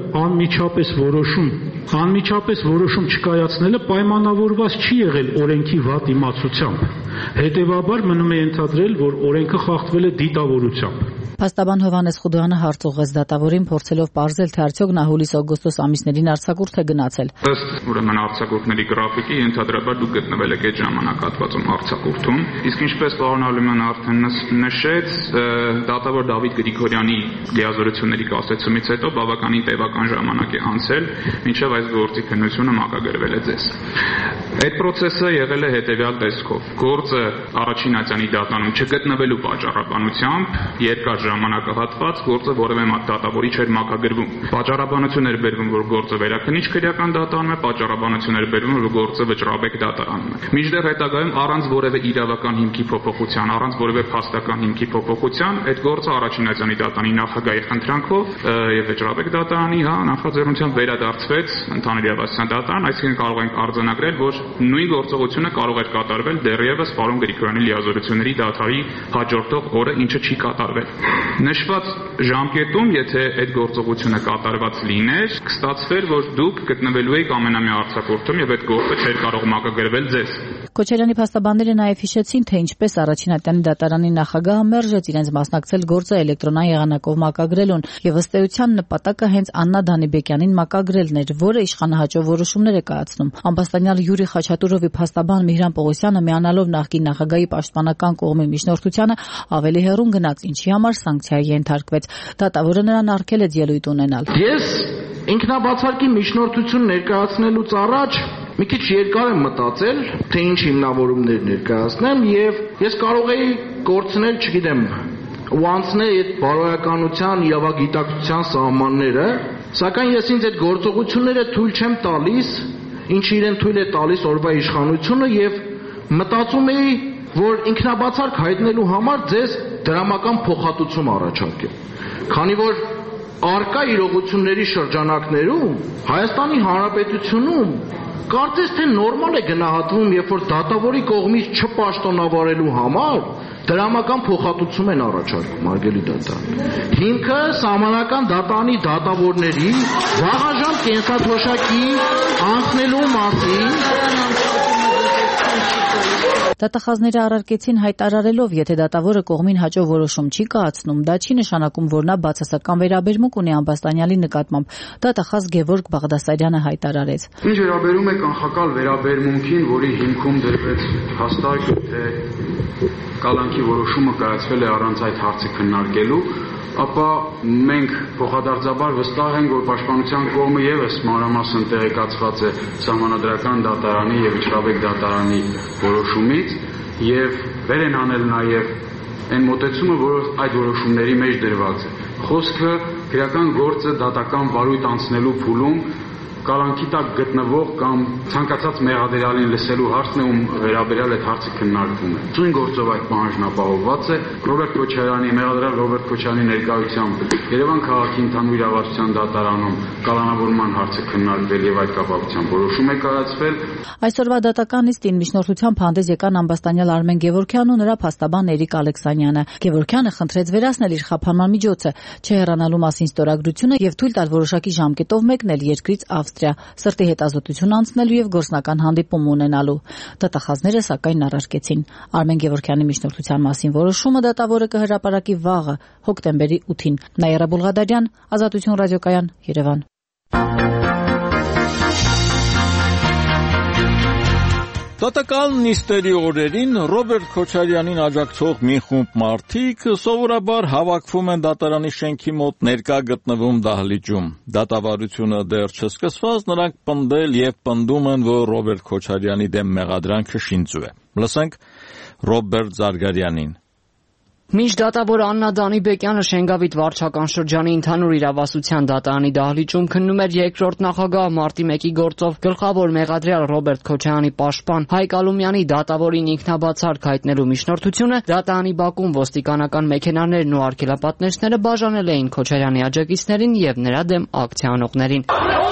անմիջապես որոշում չկայացնելը պայմանավորված չի եղել օրենքի վատ իմացությամբ։ Հետևաբար մնում է ենթադրել, որ օրենքը խախտվել է դիտավորությամբ։ Փաստաբան Հովհաննես Խուդոյանը հարց ուղղեց դատավորին, փորձելով պարզել, թե արդյոք նա հուլիս-օգոստոս ամիսներին արձակուրդ է գնացել։ Ըստ ուրեմն արձակուրդների գրաֆիկի ենթադրաբար դուք գտնվել եք այդ ժամանակահատվածում արձակուրդում, իսկ ինչպես պարոն Ալումյանը արդեն նշեց, դատավոր Դավիթ Գրիգորյանի լիազորությունների կասեցումից հետո բավականին տևական ժամանակ է անցել, մինչև այս գործի քննությունը մակագրվել է ձեզ։ Այդ process-ը եղել է հետևյալ տեսքով։ Գործը առաջին ատյանի դատանում չգտնվելու պատճառաբանությամբ երկար ժամանակահատված գործը որևէ դատավորի չէր մակագրվում։ Պատճառաբանություն էր բերվում, որ գործը վերաքննիչ քրեական դատարանում է, պատճառաբանություն էր բերվում, որ գործը վճռաբեկ դատարանում է։ Մինչդեռ հետագայում առանց որևէ իրավական հիմքի փոփոխության, առանց որևէ փաստական հիմքի փոփոխության, այդ գործը առաջին ատյանի դատարանի նախագահի խնդրանքով եւ վճռաբեկ դատարանի նախաձեռնությամբ վերադարձվեց ընդհանուր իրավասության դատարան, այսինքն կարող ենք արձանագրել, որ նույն գործողությունը կարող էր կատարվել դեռևս պարոն Գրիգորյանի լիազորությունների դատարանի հաջորդող օրը, ինչը չի կատարվել։ Նշված ժամկետում, եթե այդ գործողությունը կատարված լիներ, կստացվեր, որ դուք գտնվելու եք ամենամյա արձակուրդում եւ այդ գործը չէր կարող մակագրվել ձեզ։ Քոչարյանի փաստաբանները նաև հիշեցին, թե ինչպես առաջին ատյանի դատարանի նախագահը մերժեց իրենց մասնակցել գործը էլեկտրոնային եղանակով մակագրելուն եւ ըստ էության նպատակը հենց Աննա Դանիբեկյանին մակագրելն էր, որը իշխանահաճո որոշումներ է կայացնում։ Ամբաստանյալ Յուրի Խաչատուրովի փաստաբան Միհրան Պողոսյանը միանալով նախկին նախագահի պաշտպանական կողմի միջնորդությանը ավելի հեռուն գնաց, ինչի համար սանկցիայի ենթարկվեց։ Դատավորը նրան արգելեց ելույթ ունենալ։ Ես ինքնաբացարկի միջնորդություն ներկայացնելուց առաջ մի քիչ երկար եմ մտածել, թե ինչ հիմնավորումներ ներկայացնեմ, եւ ես կարող էի կորցնել, չգիտեմ, ու անցնել այդ բարոյականության, իրավագիտակցության սահմանները, սակայն ես ինձ այդ գործողությունները թույլ չեմ տալիս, ինչը իրեն թույլ է տալիս օրվա իշխանությունը, եւ մտածում էի, որ ինքնաբացարկ հայտնելու համար ձեզ դրամական փոխհատուցում առաջարկեմ, քանի որ արկա իրողությունների շրջանակներում Հայաստանի Հանրապետությունում կարծես թե նորմալ է գնահատվում, երբ որ դատավորի կողմից չպաշտոնավարելու համար դրամական փոխհատուցում են առաջարկում արգելի դատարան։ Հիմքը սահմանական դատարանի դատավորների վաղաժամ կենսաթոշակի անցնելու մասին Դատախազները առարկեցին հայտարարելով, եթե դատավորը կողմին հաջող որոշում չի կայացնում, դա չի նշանակում, որ նա բացասական վերաբերմունք ունի Ամբաստանյալի նկատմամբ, դատախազ Գևորգ Բաղդասարյանը հայտարարեց։ Ինչ վերաբերում է կանխակալ վերաբերմունքին, որի հիմքում դրվեց հաստատ, թե կալանքի որոշումը կայացվել է առանց այդ հարցը քննարկելու, ապա մենք փոխադարձաբար վստահ ենք, որ պաշտպանության կողմը եւս մանրամասն տեղեկացված է Սահմանադրական դատարանի եւ Իշխավեկ դատարանի որոշումից եւ վեր են անել նաեւ այն մոտեցումը, որ այդ որոշումների մեջ դրված է։ Խոսքը քրեական գործը դատական վարույթ անցնելու փուլում կալանքի տակ գտնվող կամ ցանկացած մեղադերալին լսելու հարցն է, ում վերաբերյալ այդ հարցը քննարկվում է։ Ծույն գործով այդ պահանջն ապահովված է Ռոբերտ Քոչարյանի, մեղադրյալ Ռոբերտ Քոչարյանի ներկայությամբ Երևան քաղաքի ընդհանուր իրավասության դատարանում կալանավորման հարցը քննարկվել եւ այդ կապակցությամբ որոշում է կայացվել։ Այսօրվա դատական նիստին միջնորդությամբ հանդես եկան Ամբաստանյալ Արմեն Գևորգյանն ու նրա փաստաբան Էրիկ Ալեքսանյանը։ Գևորգյանը խնդրեց վերացնել իր խափանման միջոցը, չհեռանալու մասին ստորագրությունը եւ թույլ տալ որոշակի ժամկետով մեկնել երկրից Ավստրիա, սրտի հետազոտություն անցնելու եւ գործնական հանդիպում ունենալու։ Դատախազները սակայն առարկեցին։ Արմեն Գևորգյանի միջնորդության մասին որոշումը դատավորը կհրապարակի վաղը, հոկտեմբերի 8-ին։ Նաիրա Բուլղադարյան, Ազատություն ռադիոկայան, Երևան։ Դատական նիստերի օրերին Ռոբերտ Քոչարյանին աջակցող մի խումբ մարդիկ սովորաբար հավաքվում են դատարանի շենքի մոտ ներկա գտնվում դահլիճում։ Դատավարությունը դեռ չսկսված նրանք պնդել եւ պնդում են, որ Ռոբերտ Քոչարյանի դեմ մեղադրանքը շինծու է։ Լսենք Ռոբերտ Զարգարյանին։ Մինչ դատավոր Աննա Դանիբեկյանը Շենգավիթ վարչական շրջանի ընդհանուր իրավասության դատարանի դահլիճում քննում էր երկրորդ նախագահ մարտի 1-ի գործով գլխավոր մեղադրյալ Ռոբերտ Քոչարյանի պաշտպան Հայկ Ալումյանի դատավորին ինքնաբացարկ հայտնելու միջնորդությունը, դատարանի բակում ոստիկանական մեքենաներն ու արգելապատնեշները բաժանել էին Քոչարյանի աջակիցներին եւ նրա դեմ ակցիա անողներին։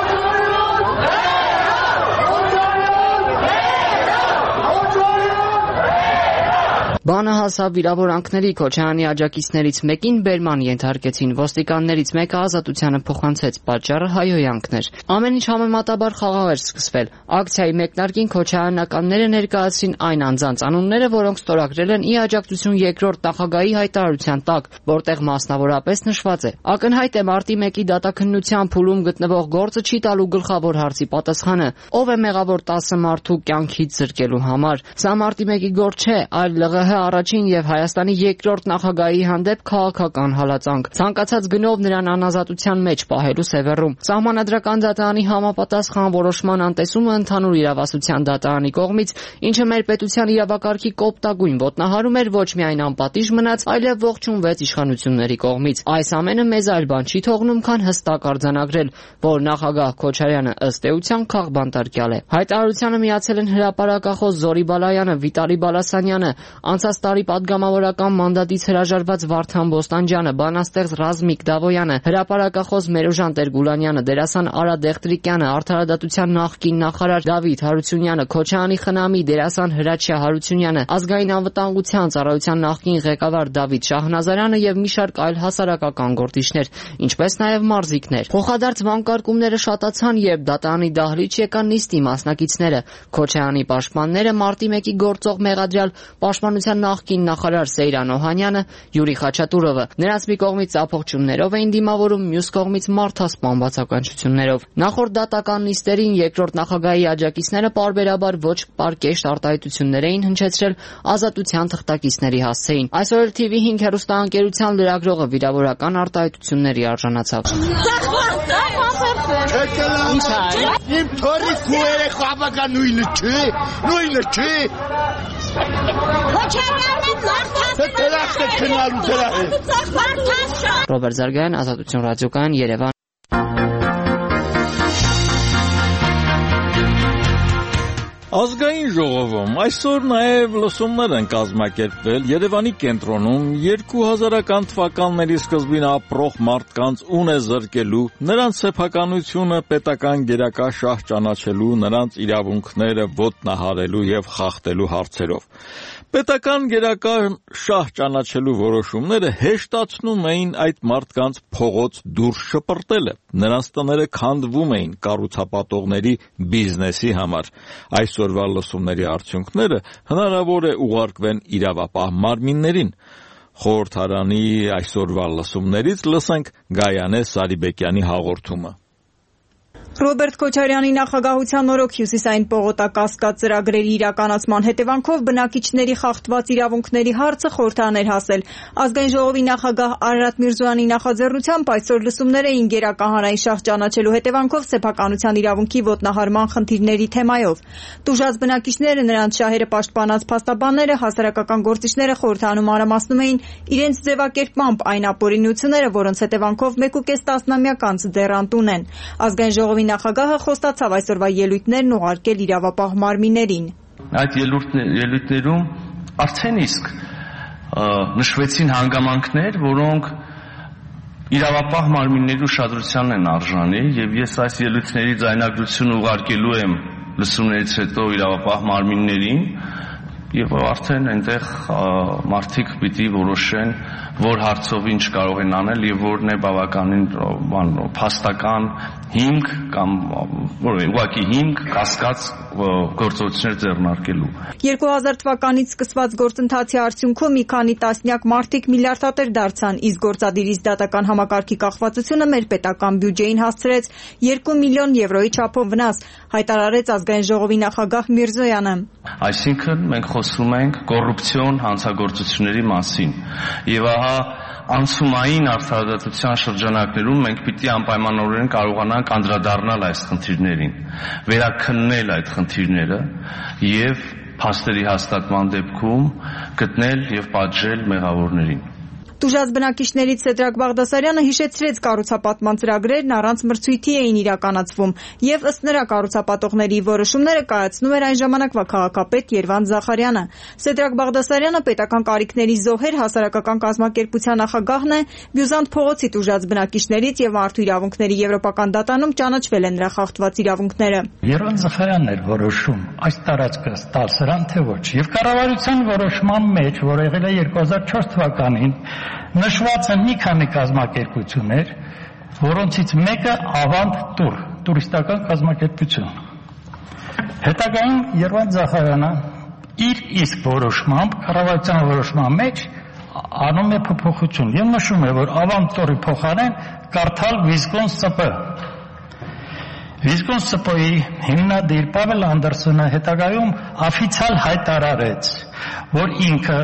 Բանը հասավ վիրավորանքների Քոչարյանի աջակիցներից մեկին բերման ենթարկեցին, ոստիկաններից մեկը ազատությանը փոխանցեց, պատճառը հայհոյանքներ։ Ամեն ինչ համեմատաբար խաղաղ էր սկսվել։ Ակցիայի մեկնարկին քոչարյանականները ներկայացրին այն անձանց անունները, որոնք ստորագրել են ի աջակցություն երկրորդ նախագահի հայտարարության տակ, որտեղ մասնավորապես նշված է. ակնհայտ է մարտի 1-ի դատաքննության փուլում գտնվող գործը չի տալու գլխավոր հարցի պատասխանը, ով է մեղավոր 10 մարդու կյանքից զրկելու համար։ Սա մարտի 1-ի գործ չէ, այլ ԼՂՀ առաջին եւ Հայաստանի երկրորդ նախագահի հանդեպ քաղաքական հալածանք, ցանկացած գնով նրան անազատության մեջ պահելու սևեռում։ Սահմանադրական դատարանի համապատասխան որոշման անտեսումը ընդհանուր իրավասության դատարանի կողմից, ինչը մեր պետության իրավակարգի կոպտագույն ոտնահարում էր, ոչ միայն անպատիժ մնաց, այլև ողջունվեց իշխանությունների կողմից։ Այս ամենը մեզ այլ բան չի թողնում, քան հստակ արձանագրել, որ նախագահ Քոչարյանը ըստ էության քաղբանտարկյալ է։ Հայտարարությանը միացել են հրապարակախոս Զորի Բալայանը, Վիտալի Բալասանյանը, անցած տարի պատգամավորական մանդատից հրաժարված Վարդան Բոստանջյանը, բանաստեղծ Ռազմիկ Դավոյանը, հրապարակախոս Մերոժան Տեր-Գուլանյանը, դերասան Արա Դեղտրիկյանը, արդարադատության նախկին նախարար Դավիթ Հարությունյանը, Քոչարյանի խնամի դերասան Հրաչյա Հարությունյանը, ազգային անվտանգության ծառայության նախկին ղեկավար Դավիթ Շահնազարյանը եւ մի շարք այլ հասարակական գործիչներ, ինչպես նաեւ մարզիկներ։ Փոխադարձ վանկարկումները շատացան, երբ դատարանի դահլիճ եկան նիստի մասնակիցները։ Քոչարյանի պաշտպանները մարտի 1-ի գործող մեղադրյալ պաշտպանության նախկին նախարար Սեյրան Օհանյանը, Յուրի Խաչատուրովը, նրանց մի կողմից ծափողջություններով էին դիմավորում, մյուս կողմից մարդասպան բացականչություններով։ Նախորդ դատական նիստերին երկրորդ նախագահի աջակիցները պարբերաբար ոչ պարկեշտ արտահայտություններ էին հնչեցրել ազատության թղթակիցների հասցեին։ Այսօր էլ TV5 հեռուստաընկերության լրագրողը վիրավորական արտահայտությունների արժանացավ։ Իմ թորի քուերը խաբակա նույնը չի, նույնը չի։ Ռոբերտ Զարգայան, Ազատություն ռադիոկայան, Երևան։ Ազգային ժողովում այսօր նաև լսումներ են կազմակերպվել Երևանի կենտրոնում 2000-ական թվականների սկզբին ապրող մարդկանց ունե զրկելու, նրանց սեփականությունը պետական գերակա շահ ճանաչելու, նրանց իրավունքները ոտնահարելու եւ խախտելու հարցերով։ Պետական գերակա շահ ճանաչելու որոշումները հեշտացնում էին այդ մարդկանց փողոց դուրս շպրտելը, նրանց տները քանդվում էին կառուցապատողների բիզնեսի համար։ Այսօրվա լսումների արդյունքները հնարավոր է ուղարկվեն իրավապահ մարմիններին։ Խորհրդարանի այսօրվա լսումներից լսենք Գայանե Սարիբեկյանի հաղորդումը։ Ռոբերտ Քոչարյանի նախագահության օրոք հյուսիսային պողոտակասկած ծրագրերի իրականացման հետևանքով բնակիչների խախտված իրավունքների հարցը խորհրդարան էր հասել։ Ազգային ժողովի նախագահ Արարատ Միրզոյանի նախաձեռնությամբ այսօր լսումներ էին գերակա հանրային շահ ճանաչելու հետևանքով սեփականության իրավունքի ոտնահարման խնդիրների թեմայով։ Տուժած բնակիչները, նրանց շահերը պաշտպանած փաստաբանները, հասարակական գործիչները խորհրդարանում մանրամասնում էին իրենց ձևակերպմամբ այն ապօրինությունները, որոնց հետևանքով 1.5 տասնամյակ անց դեռ անտուն են։ Ազգային ժողովի նախագահը խոստացավ այսօրվա ելույթներն ուղարկել իրավապահ մարմիններին։ Այդ ելույթներում արդեն իսկ նշվեցին հանգամանքներ, որոնք իրավապահ մարմինների ուշադրությանն են արժանի, եւ ես այս ելույթների ձայնագրությունը ուղարկելու եմ լսումներից հետո իրավապահ մարմիններին, եւ արդեն այնտեղ մարդիկ պիտի որոշեն, որ հարցով ինչ կարող են անել եւ որն է բավականին փաստական հիմք կամ ուղղակի հիմք կասկած գործողություններ ձեռնարկելու։ 2000 թվականից սկսված գործընթացի արդյունքում մի քանի տասնյակ մարդիկ միլիարդատեր դարձան, իսկ գործադիրից դատական համակարգի կախվածությունը մեր պետական բյուջեին հասցրեց 2 միլիոն եվրոյի չափով վնաս, հայտարարեց ազգային ժողովի նախագահ Միրզոյանը։ Այսինքն մենք խոսում ենք կոռուպցիոն հանցագործությունների մասին եւ ահա անցումային արդարադատության շրջանակներում մենք պիտի անպայմանորեն կարողանանք անդրադառնալ այս խնդիրներին, վերաքննել այդ խնդիրները եւ փաստերի հաստատման դեպքում գտնել եւ պատժել մեղավորներին։ Տուժած բնակիչներից Սեդրակ Բաղդասարյանը հիշեցրեց կառուցապատման ծրագրերն առանց մրցույթի էին իրականացվում եւ ըստ նրա կառուցապատողների որոշումները կայացնում էր այն ժամանակվա քաղաքապետ Երվանդ Զախարյանը։ Սեդրակ Բաղդասարյանը պետական կարիքների զոհեր հասարակական կազմակերպության նախագահն է, Բյուզանդ փողոցի տուժած բնակիչներից եւ մարդու իրավունքների եվրոպական դատարանում ճանաչվել են նրա խախտված իրավունքները։ Երվանդ Զախարյանն էր որոշում այս տարածքը տալ սրան թե ոչ եւ կառավարության որոշման մեջ, որ եղել է 2004 թվականին նշված են մի քանի կազմակերպություններ, որոնցից մեկը Ավանդ Տուր, տուրիստական կազմակերպություն։ Հետագայում Երվանդ Զախարյանը իր իսկ որոշմամբ, կառավարության որոշման մեջ անում է փոփոխություն եւ նշում է, որ Ավանդ Տուրի փոխարեն կարդալ Վիզկոն ՍՊ։ Վիզկոն ՍՊ-ի հիմնադիր Պավել Անդերսոնը հետագայում օֆիցիալ հայտարարեց, որ ինքը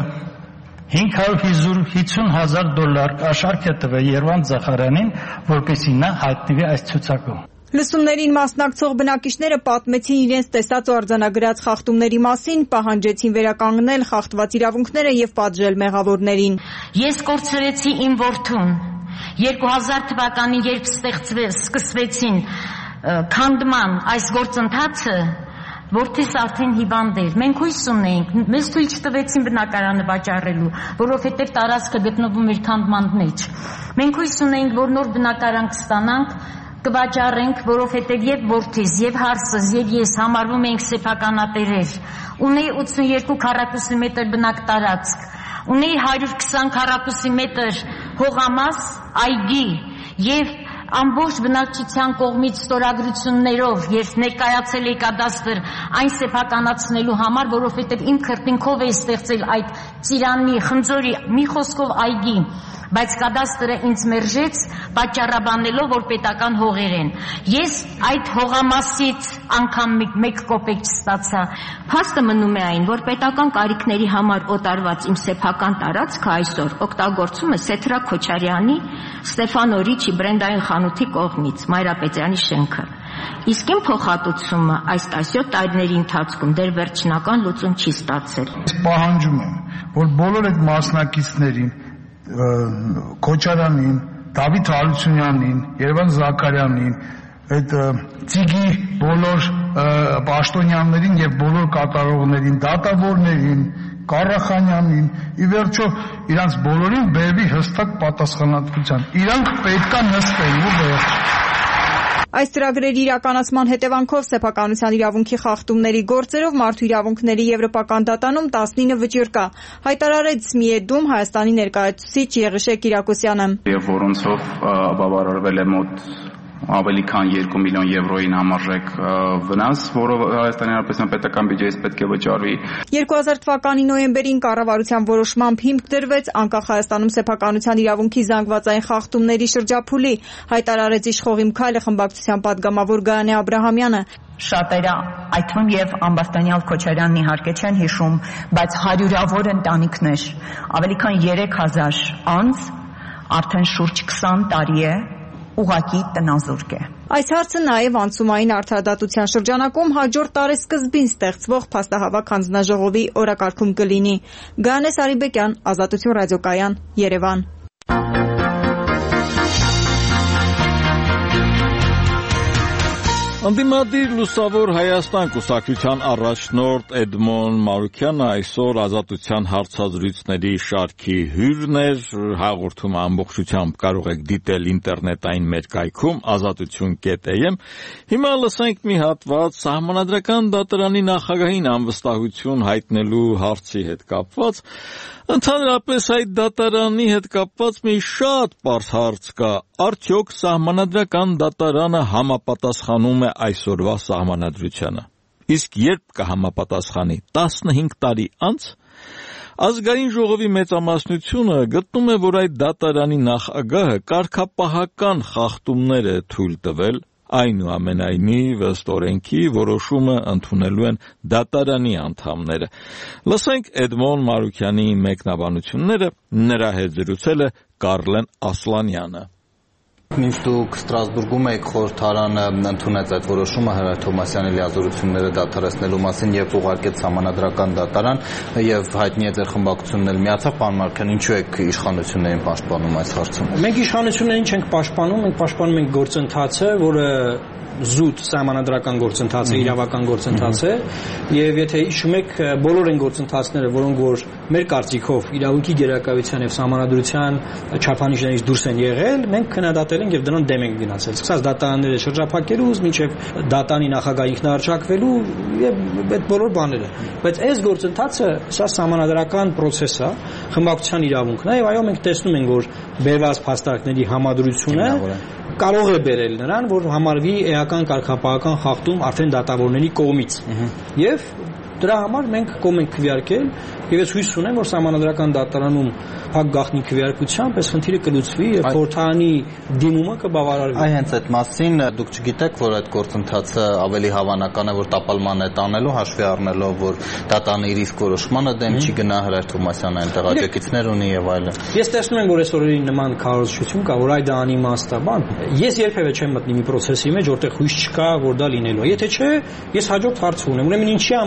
$550,000 կաշառք է տվել Երվանդ Զախարյանին, որպեսզի նա հայտնվի այս ցուցակում։ Լսումներին մասնակցող բնակիչները պատմեցին իրենց տեսած ու արձանագրած խախտումների մասին, պահանջեցին վերականգնել խախտված իրավունքները եւ պատժել մեղավորներին։ Ես կորցրեցի իմ որդուն 2000 թվականին, երբ սկսվեցին քանդման այս գործընթացը, Որդիս արդեն հիվանդ էր։ Մենք հույս ունեինք, մեզ թույլ չտվեցին բնակարանը վաճառելու, որովհետև տարածքը գտնվում էր քանդման մեջ։ Մենք հույս ունեինք, որ նոր բնակարան կստանանք, կվաճառենք, որովհետև եւ որդիս, եւ հարսս, եւ ես համարվում ենք սեփականատերեր։ Ունեի 82 քառակուսի մետր բնակ տարածք, ունեի 120 քառակուսի մետր հողամաս, այգի եւ ամբողջ բնակչության կողմից ստորագրություններով ես ներկայացել էի կադաստր այն սեփականացնելու համար, որովհետև իմ քրտինքով է ստեղծել այդ ծիրանի, խնձորի, մի խոսքով այգի, բայց կադաստրը ինձ մերժեց պատճառաբանելով, որ պետական հողեր են։ Ես այդ հողամասից անգամ մեկ կոպեկ չստացա։ Փաստը մնում է այն, որ պետական կարիքների համար օտարված իմ սեփական տարածքը այսօր օգտագործում է Սեթրա Քոչարյանի Ստեփան Օրիչի բրենդային խանութի կողմից Մայրապետյանի շենքը։ Իսկ իմ փոխհատուցումը այս 17 տարիների ընթացքում դեռ վերջնական լուծում չի ստացել։ Պահանջում եմ, որ բոլոր այդ մասնակիցներին Քոչարյանին, Դավիթ Հարությունյանին, Երևան Զաքարյանին, այդ ծիգի բոլոր պաշտոնյաներին եւ բոլոր կատարողներին, դատավորներին, Կարախանյանին, ի վերջո իրանց բոլորին բերվի հստակ պատասխանատվության։ Իրանք պետք է նստեն ու վերջ։ Այս ծրագրերի իրականացման հետևանքով սեփականության իրավունքի խախտումների գործերով Մարդու իրավունքների եվրոպական դատանում 19 վճիռ կա, հայտարարեց ՍՄԻԵԴ-ում Հայաստանի ներկայացուցիչ Եղիշե Կիրակոսյանը։ Եվ որոնցով բավարարվել է մոտ ավելի քան 2 միլիոն եվրոյին համարժեք վնաս, որը Հայաստանի Հանրապետության պետական բյուջեից պետք է վճարվի։ 2000 թվականի նոյեմբերին կառավարության որոշմամբ հիմք դրվեց անկախ Հայաստանում սեփականության իրավունքի զանգվածային խախտումների շրջափուլի, հայտարարեց Իշխող իմ քայլը խմբակցության падգամավոր Գայանե Աբրահամյանը։ Շատերը, այդ թվում եւ Ամբաստանյալ Քոչարյանն իհարկե չեն հիշում, բայց հարյուրավոր ընտանիքներ, ավելի քան 3000 անձ, արդեն շուրջ 20 տարի է ուղղակի տնազուրկ է։ Այս հարցը նաև անցումային արդարադատության շրջանակում հաջորդ տարեսկզբին ստեղծվող փաստահավաք հանձնաժողովի օրակարգում կլինի։ Գայանե Սարիբեկյան, Ազատություն ռադիոկայան, Երևան։ Անդիմադիր լուսավոր Հայաստան կուսակցության առաջնորդ Էդմոն Մարուկյանը այսօր Ազատության հարցազրույցների շարքի հյուրն էր, հաղորդումը ամբողջությամբ կարող եք դիտել ինտերնետային մեր կայքում azatutun.am։ Հիմա լսենք մի հատված Սահմանադրական դատարանի նախագահին անվստահություն հայտնելու հարցի հետ կապված։ Ընդհանրապես այդ դատարանի հետ կապված մի շատ պարզ հարց կա. արդյոք Սահմանադրական դատարանը համապատասխանում է այսօրվա սահմանադրությանը։ Իսկ երբ կհամապատասխանի 15 տարի անց, Ազգային ժողովի մեծամասնությունը գտնում է, որ այդ դատարանի նախագահը կարգապահական խախտումներ է թույլ տվել, այնուամենայնիվ ըստ օրենքի որոշումը ընդունելու են դատարանի անդամները։ Լսենք Էդմոն Մարուկյանի մեկնաբանությունները, նրա հետ զրուցել է Կարլեն Ասլանյանը։ Մինչ դուք Ստրասբուրգում եք, խորհրդարանը ընդունեց այդ որոշումը Հրայր Թոմասյանի լիազորությունները դադարեցնելու մասին եւ ուղարկեց Սահմանադրական դատարան եւ հայտնի է ձեր խմբակցությունն էլ միացավ, պարոն Մարուկյան, ինչու եք իշխանություններին պաշտպանում այս հարցում։ Մենք իշխանություններին չենք պաշտպանում, մենք պաշտպանում ենք գործընթացը, որը զուտ սահմանադրական գործընթաց է, իրավական գործընթաց է, եւ եթե հիշում եք, բոլոր այն գործընթացները, որոնք որ մեր կարծիքով իրավունքի գերակայության եւ սահմանադրության չափանիշներից դուրս են եղել, մենք քննադատել ենք եւ դրան դեմ ենք գնացել։ Սկսած դատարանները շրջափակելուց մինչեւ դատարանի նախագահ ինքնահռչակվելու եւ այդ բոլոր բաները։ Բայց այս գործընթացը սա սահմանադրական process է, խմբակցության իրավունքն է եւ այո մենք տեսնում ենք, որ բերված փաստարկների համադրությունը կարող է բերել նրան, որ համարվի էական կարգապահական խախտում արդեն դատավորների կողմից։ Եվ դրա համար մենք կողմ ենք քվեարկել եւ ես հույս ունեմ, որ Սահմանադրական դատարանում փակ գաղտնի քվեարկությամբ այս խնդիրը կլուծվի եւ խորհրդարանի դիմումը կբավարարվի։ Այ հենց այդ մասին դուք չգիտեք, որ այդ գործընթացը ավելի հավանական է, որ տապալման է տանելու, հաշվի առնելով, որ դատարանի իր իսկ որոշմանը դեմ չի գնա, Հրայր Թոմասյանը այնտեղ աջակիցներ ունի եւ այլն։ Ես տեսնում եմ, որ այս օրերի նման քարոզչություն կա, որ այդ անիմաստ է բան։ Ես երբևէ չեմ մտնի մի process-ի մեջ, որտեղ հույս չկա, որ դա լինելու է։ Եթե չէ, ես հաջորդ հարց ունեմ։ Ուրեմն ինչի համար է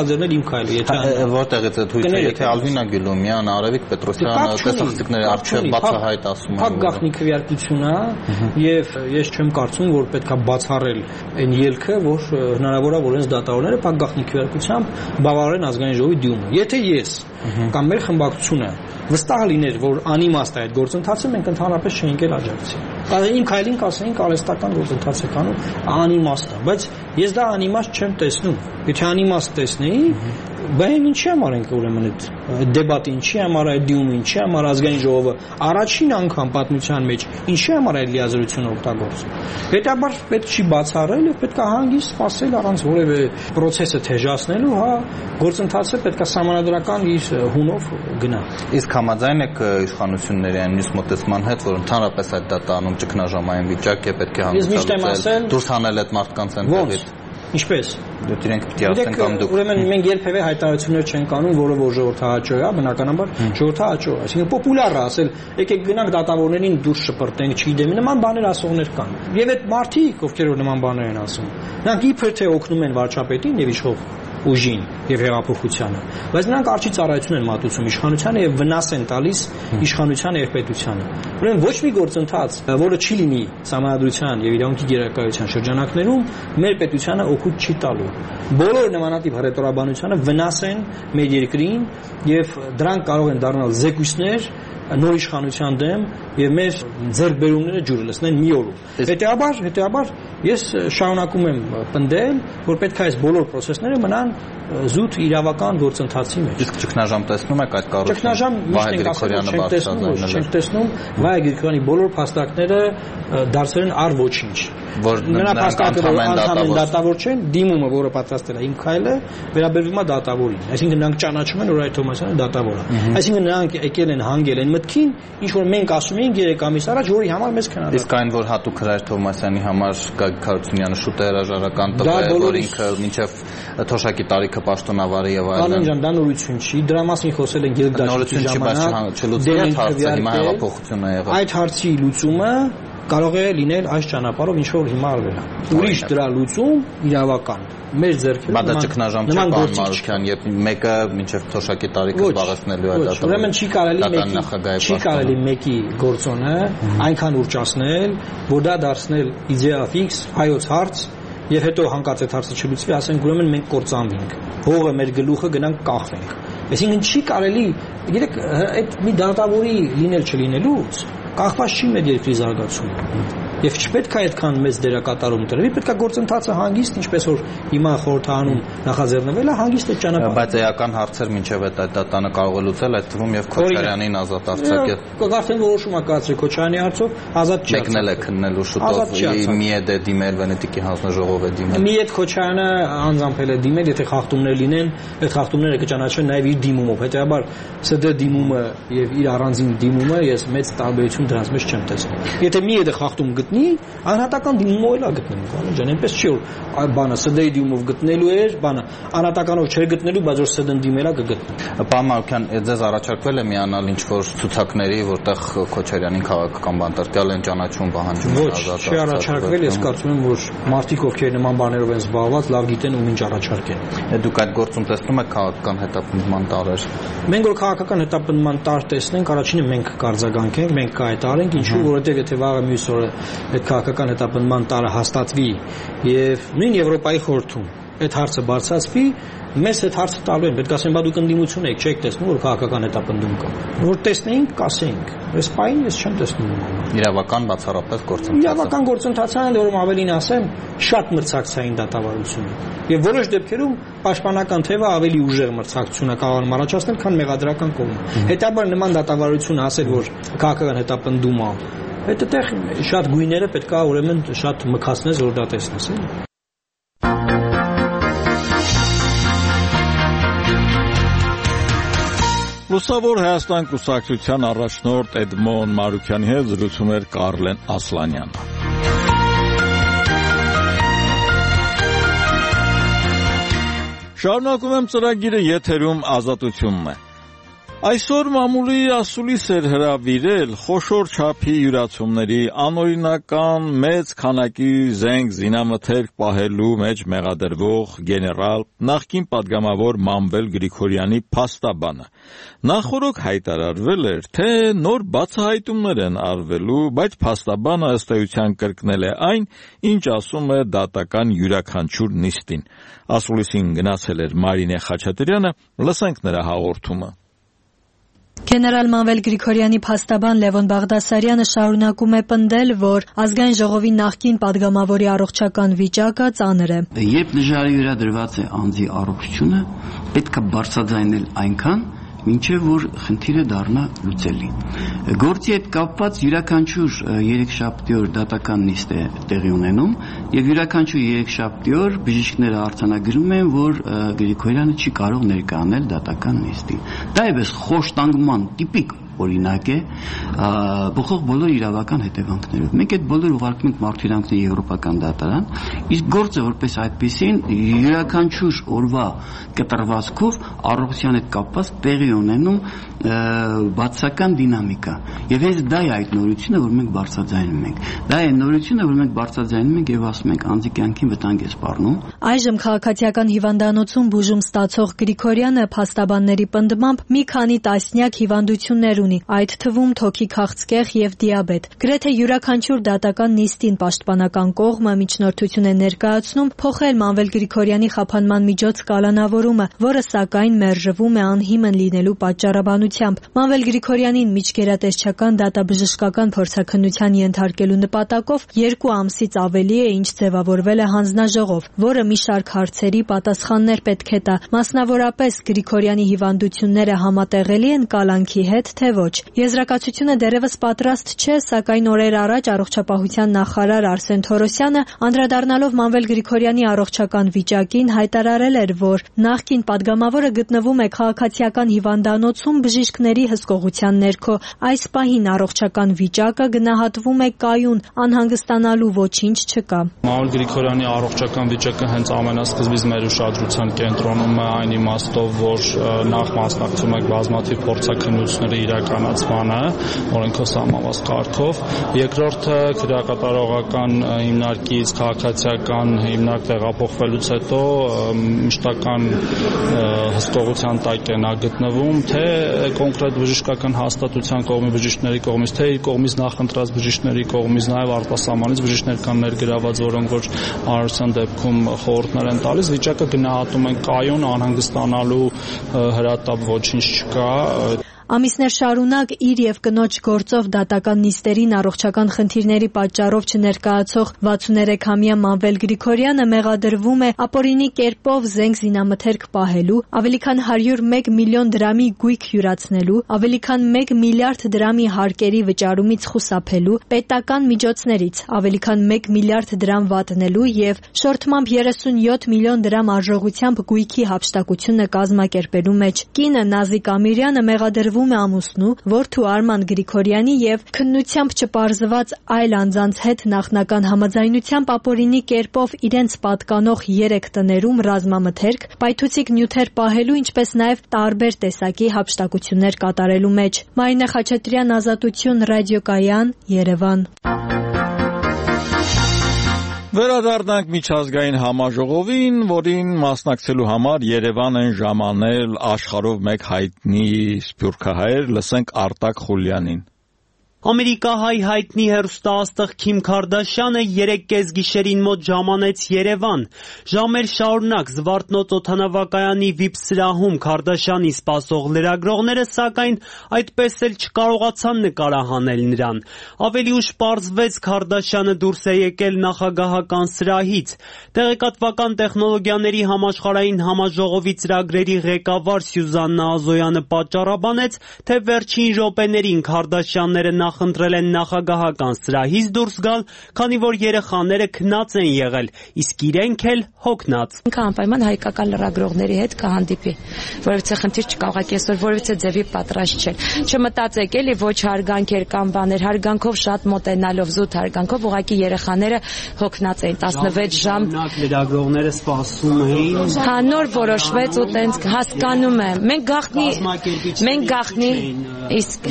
նախաձեռնել իմ քայլը, եթե որտեղից է թույլը, եթե Ալվինա Գյուլումյան, Արևիկ Պետրոսյանը տեսախցիկների առջև բացահայտ ասում են, փակ գաղտնի քվեարկություն է, եւ ես չեմ կարծում, որ պետքա բացառել այն ելքը, որ հնարավոր է որ այնց դատավորները փակ գաղտնի քվեարկությամբ բավարարեն ազգային ժողովի դյումը։ Եթե ես կամ մեր խմբակցությունը վստահ լիներ, որ անիմաստ է այդ գործընթացը, մենք ընդհանրապես չէինք էլ աջակցի։ Իմ քայլին կասեինք արհեստական գործընթաց է կանում, անիմաստ է, բայց ես դա անիմաստ չեմ տեսնում։ Եթե անիմաստ տեսնեի, բան ինչի համար ենք ուրեմն այդ դեբատը ինչի համար այդ դյումը ինչի համար ազգային ժողովը առաջին անգամ պատմության մեջ ինչի համար այդ լիազորությունը օգտագործում։ Հետաբար պետք չի բացառել եւ պետք է հանգիստ սպասել առանց որևէ process-ը թեժացնելու, հա, գործընթացը պետք է համանadrական իր հունով գնա։ Իսկ համաձայն եք իշխանությունների այն մյուս մոտեցման հետ, որ ընդհանրապես այդ դատանում ճգնաժամային վիճակ է, պետք է հանդիսացնել դուրս հանել այդ մարդկանց այնտեղից։ Ինչպես։ Դուք իրենք պետք է ասեն կամ դուք։ Ուրեմն մենք երբևէ հայտարարություններ չենք անում, որը որ ժողովրդահաճո է, բնականաբար ժողովրդահաճո է, այսինքն պոպուլար է ասել, եկեք գնանք դատավորներին դուրս շպրտենք, չգիտեմ, նման բաներ ասողներ կան։ Եվ այդ մարդիկ, ովքեր որ նման բաներ են ասում, նրանք իբր թե օգնում են վարչապետին եւ իշխող ուժին եւ հեղափոխությանը, բայց նրանք արժի ծառայություն են մատուցում իշխանությանը եւ վնաս են տալիս իշխանությանը եւ պետությանը։ Ուրեմն ոչ մի գործընթաց, որը չի լինի համանդրության եւ իրավունքի գերակայության շրջանակներում, մեր պետությանը օգուտ չի տալու։ Բոլոր նմանատիպ հռետորաբանությանը վնաս են մեր երկրին եւ դրանք կարող են դառնալ զեկույցներ նոր իշխանության դեմ եւ մեր ձեռքբերումները ջուրը լցնեն մի օրում։ Հետեւաբար ես շարունակում եմ պնդել, որ պետք է այս բոլոր process-ները մնան զուտ իրավական գործընթացի մեջ։ Իսկ ճգնաժամ տեսնում եք այդ կառույցում։ Ճգնաժամ չենք տեսնում, Վահե Գրիգորյանի բոլոր փաստարկները դարձել են առ ոչինչ։ Նրա փաստարկը անդամ դատավոր չեն, դիմումը, որը պատրաստել է իմ քայլը, վերաբերվում է դատավորին։ Այսինքն նրանք ճանաչում են, որ այդ Թոմասյանը դատավոր է։ Այսինքն նրանք եկել են հանգել են մտքին, ինչ որ մենք ասում էինք 3 ամիս առաջ, որի համար մեզ քննարկել։ Իսկ այն, որ հատուկ Հրայր Թովմասյանի համար Գագիկ Հարությունյանը շուտ է հրաժարական տվել, որ ինքը մինչև թոշակի տարիքը պաշտոնավար է եւ այլն։ Արմեն ջան, դա նորություն չի, դրա մասին խոսել են Գելգդաշի ժամանակ։ Չլուծվեց հարցը, հիմա հեղափոխություն է եղել։ Այդ հարցի լուծումը կարող է լինել այս ճանապարհով, ինչ որ հիմա արվել է։ Ուրիշ դրա լուծում իրավական մեր ձեռքերում։ Բայց դա ճգնաժամ չէ, պարոն Մարուկյան, երբ մեկը մինչև թոշակի տարիքը զբաղեցնելու է դա։ Ուրեմն չի կարելի մեկի գործոնը այնքան ուրճացնել, որ դա դարձնել իդեա ֆիքս, հայոց հարց, եւ հետո հանկարծ այդ հարցը չլուծվի, ասենք ուրեմն մենք կործանվենք։ Հողը մեր գլուխը գնանք կախվենք։ Այսինքն չի կարելի, գիտեք, այդ մի դատավորի լինել չլինելուց կախված չի մեր երկրի զարգացումը։ Եվ չպետք է այդքան մեծ դերակատարում տրվի, պետք է գործընթացը հանգիստ, ինչպես որ հիմա խորհրդանում նախաձեռնվել է, հանգիստ է ճանապարհ։ Բայց էական հարցեր մինչև այդ դատանը կարող է լուծել, այդ թվում եւ Քոչարյանին ազատ արձակել։ Արդեն որոշում է կայացրել Քոչարյանի հարցով, ազատ չի արձակել։ Մեկնել է քննելու շուտով, մի է դիմել Վենետիկի հանձնաժողով է դիմել։ Մի է Քոչարյանը անձամբ է դիմել, եթե խախտումներ լինեն, այդ խախտումները կճանաչվեն նաեւ իր դիմումով։ Հետեւաբար ՍԴ դիմումը եւ իր առանձին դիմումը ես մեծ տարբերություն դրանց մեջ չեմ տեսնում։ Եթե մի է խախտում գտնի, անհատական դիմումով էլ է գտնելու, բանը ջան, այնպես չի որ այ բանը ՍԴ-ի դիմումով գտնելու էր, բանը անհատականով չէր գտնելու, բայց որ ՍԴ-ն դիմելա կգտնի։ Պարոն Մարուկյան, ձեզ առաջարկվել է միանալ ինչ-որ ցուցակների, որտեղ Քոչարյանին քաղաքական բանտարկյալ են ճանաչում, պահանջում ազատ։ Ոչ, չի առաջարկվել, ես կարծում եմ, որ մարդիկ, ովքեր նման բաներով են զբաղված, լավ գիտեն ում ինչ առաջարկեն։ Դուք այդ գործում տեսնում եք քաղաքական հետապնդման տարեր։ Մենք որ քաղաքական հետապնդման տար տեսնենք, առաջինը մենք կարձագանքենք, մենք կհայտարարենք, ինչու, որովհետև եթե վաղը մյուս օրը այդ քաղաքական հետապնդման տարը հաստատվի եւ նույն Եվրոպայի խորհրդում այդ հարցը բարձրացվի, մեզ այդ հարցը տալու են, պետք է ասեն, բա դուք ընդդիմություն եք, չեք տեսնում, որ քաղաքական հետապնդում կա։ Որ տեսնեինք, կասեինք։ Այս պայն ես չեմ տեսնում։ Իրավական բացառապես գործընթաց։ Իրավական գործընթացն է, որում ավելին ասեմ, շատ մրցակցային դատավարություն է։ Եվ որոշ դեպքերում պաշտպանական թևը ավելի ուժեղ մրցակցություն է կարող առաջացնել, քան մեղադրական կողմը։ Հետաբար նման դատավարություն ասել, որ քաղաքական հետապնդում է, այդտեղ շատ գույները պետք է ուրեմն շատ մքացնես, որ դա տեսնես, էլի։ Լուսավոր Հայաստան կուսակցության առաջնորդ Էդմոն Մարուկյանի հետ զրուցում էր Կարլեն Ասլանյանը։ Շարունակում եմ ծրագիրը եթերում ազատությունն է։ Այսօր մամուլի ասուլիս էր հրավիրել խոշոր չափի յուրացումների անօրինական մեծ քանակի զենք զինամթերք պահելու մեջ մեղադրվող գեներալ նախկին պատգամավոր Մանվել Գրիգորյանի փաստաբանը նախորդ հայտարարվել էր, թե նոր բացահայտումներ են արվելու, բայց փաստաբանը ըստ էության կրկնել է այն, ինչ ասում է դատական յուրաքանչյուր նիստին։ Ասուլիսին գնացել էր Մարինե Խաչատրյանը, լսենք նրա հաղորդումը։ Գեներալ Մանվել Գրիգորյանի փաստաբան Լևոն Բաղդասարյանը շարունակում է պնդել, որ ազգային ժողովի նախկին падգամավորի առողջական վիճակը ծանր է։ Երբ նժարի վրա դրված է անձի առողջությունը, պետք է բարձրաձայնել այնքան, մինչև որ խնդիրը դառնա լուծելի։ Գործի հետ կապված յուրաքանչյուր երեքշաբթի օր դատական նիստ է տեղի ունենում եւ յուրաքանչյուր երեքշաբթի օր բժիշկները արձանագրում են, որ Գրիգորյանը չի կարող ներկայանալ դատական նիստին։ Դա է խոշտանգման տիպիկ օրինակ է, բխող բոլոր իրավական հետևանքներով։ Մենք այդ բոլոր ուղարկում ենք մարտիրանքների եվրոպական դատարան, իսկ գործը որպես այդպեսին յուրաքանչյուր օրվա կտրվածքով առողջության հետ կապված տեղի ունենում բացական դինամիկա։ Եվ հենց դա է այդ նորությունը, որ մենք բարձրաձայնում ենք։ Դա է նորությունը, որ մենք բարձրաձայնում ենք եւ ասում ենք անձի կյանքին վտանգ է սպառնում։ Այժմ քաղաքացիական հիվանդանոցում բուժում ստացող Գրիգորյանը փաստաբանների պնդմամբ մի քանի տասնյակ հիվանդություններ ունի, այդ թվում թոքի քաղցկեղ եւ դիաբետ։ Գրեթե յուրաքանչյուր դատական նիստին պաշտպանական կողմը միջնորդություն է ներկայացնում փոխել Մանվել Գրիգորյանի խափանման միջոց կալանավորումը, որը սակայն մերժվում է անհիմն լինելու պատճառաբանությամբ։ Մանվել Գրիգորյանին միջգերատեսչական դատաբժշկական փորձաքննության ենթարկելու նպատակով 2 ամսից ավելի է ինչ ձևավորվել է հանձնաժողով, որը մի շարք հարցերի պատասխաններ պետք է տա, մասնավորապես Գրիգորյանի հիվանդությունները համատեղելի են կալանքի հետ, թե ոչ։ Եզրակացությունը դեռևս պատրաստ չէ, սակայն օրեր առաջ առողջապահության նախարար Արսեն Թորոսյանը անդրադառնալով Մանվել Գրիգորյանի առողջական վիճակին հայտարարել էր, որ նախկին падգամավորը գտնվում է քաղաքացիական հիվանդանոցում բժիշկների հսկողության ներքո։ Այս պահին առողջական վիճակը գնահատվում է կայուն, անհանգստանալու ոչինչ չկա։ Մանվել Գրիգորյանի առողջական վիճակը հենց ամենասկզբից մեր ուշադրության կենտրոնում է այն իմաստով, որ նախ մասնակցում եք բազմաթիվ փորձաքննությունների իրականացմանը, օրենքով սահմանված կարգով, երկրորդը քրեակատարողական հիմնարկից քաղաքացիական հիմնարկ տեղափոխվելուց հետո մշտական հսկողության տակ է նա գտնվում, թե կոնկրետ բժշկական հաստատության կողմի բժիշկների կողմից, թե իր կողմից նախընտրած բժիշկների կողմից, նաև արտասահմանից բժիշկներ կան ներգրաված, որոնք որ անհրաժեշտության դեպքում խորհուրդներ են տալիս, վիճակը գնահատում են կայուն, անհանգստանալու հրատապ ոչինչ չկա։ Ամիսներ շարունակ իր եւ կնոջ գործով դատական նիստերին առողջական խնդիրների պատճառով չներկայացող 63-ամյա Մանվել Գրիգորյանը մեղադրվում է ապօրինի կերպով զենք զինամթերք պահելու, ավելի քան 101 միլիոն դրամի գույք յուրացնելու, ավելի քան 1 միլիարդ դրամի հարկերի վճարումից խուսափելու, պետական միջոցներից ավելի քան 1 միլիարդ դրամ վատնելու եւ շորթմամբ 37 միլիոն դրամ արժողությամբ գույքի հափշտակությունը կազմակերպելու մեջ։ Կինը Նազիկ Ամիրյանը մեղադրվում է ամուսնու, որդու Արման Գրիգորյանի եւ քննությամբ չպարզված այլ անձանց հետ նախնական համաձայնությամբ ապօրինի կերպով իրենց պատկանող 3 տներում ռազմամթերք, պայթուցիկ նյութեր պահելու, ինչպես նաեւ տարբեր տեսակի հափշտակություններ կատարելու մեջ։ Մարինե Խաչատրյան, Ազատություն, Ռադիոկայան, Երևան։ Վերադառնանք միջազգային համաժողովին, որին մասնակցելու համար Երևան են ժամանել աշխարհով մեկ հայտնի սփյուռքահայեր, լսենք Արտակ Խուլյանին։ Ամերիկահայ հայտնի հեռուստաաստղ Քիմ Քարդաշյանը 3 կեսգիշերին մոտ ժամանեց Երևան։ Ժամեր շարունակ Զվարթնոց օդանավակայանի VIP սրահում Քարդաշյանի սպասող լրագրողները սակայն այդպես էլ չկարողացան նկարահանել նրան։ Ավելի ուշ պարզվեց Քարդաշյանը դուրս է եկել նախագահական սրահից։ Տեղեկատվական տեխնոլոգիաների համաշխարհային համաժողովի ծրագրերի ղեկավար Սյուզաննա Ազոյանը պատճառաբանեց, թե վերջին րոպեներին Քարդաշյանները նախընտրել են նախագահական սրահից դուրս գալ, քանի որ երեխաները քնած են եղել, իսկ իրենք էլ հոգնած։ Ինքը անպայման հայկական լրագրողների հետ կհանդիպի, որովհետեւ խնդիր չկա, ուղղակի այսօր որևիցե ձևի պատրաստ չէ։ Չմտածեք էլի ոչ հարգանքեր կամ բաներ, հարգանքով շատ մոտենալով, զուտ հարգանքով, ուղղակի երեխաները հոգնած էին 16 ժամ։ Լրագրողները սպասում էին։ Հա, նոր որոշվեց ու տենց հասկանում եմ։ Մենք գախնի իսկ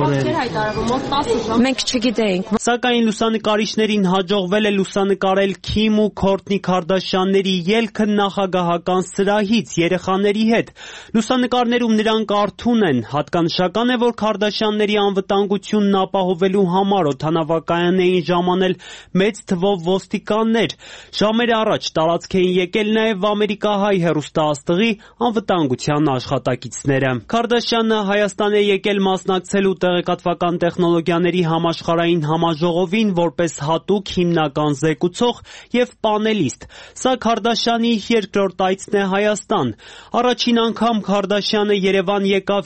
մենք չգիտեինք։ Սակայն լուսանկարիչներին հաջողվել է լուսանկարել Քիմ ու Քորթնի Քարդաշյանների ելքը նախագահական սրահից երեխաների հետ։ Լուսանկարներում նրանք արթուն են։ Հատկանշական է, որ Քարդաշյանների անվտանգությունն ապահովելու համար օդանավակայան էին ժամանել մեծ թվով ոստիկաններ։ Ժամեր առաջ տարածք էին եկել նաև ամերիկահայ հեռուստաաստղի անվտանգության աշխատակիցները։ Քարդաշյանը Հայաստան է եկել մասնակցելու տեղեկատվական տեխնոլոգիաների համաշխարհային համաժողովին որպես հատուկ հիմնական զեկուցող եւ պանելիստ։ Սա Քարդաշյանի երկրորդ այցն է Հայաստան։ Առաջին անգամ Քարդաշյանը Երևան եկավ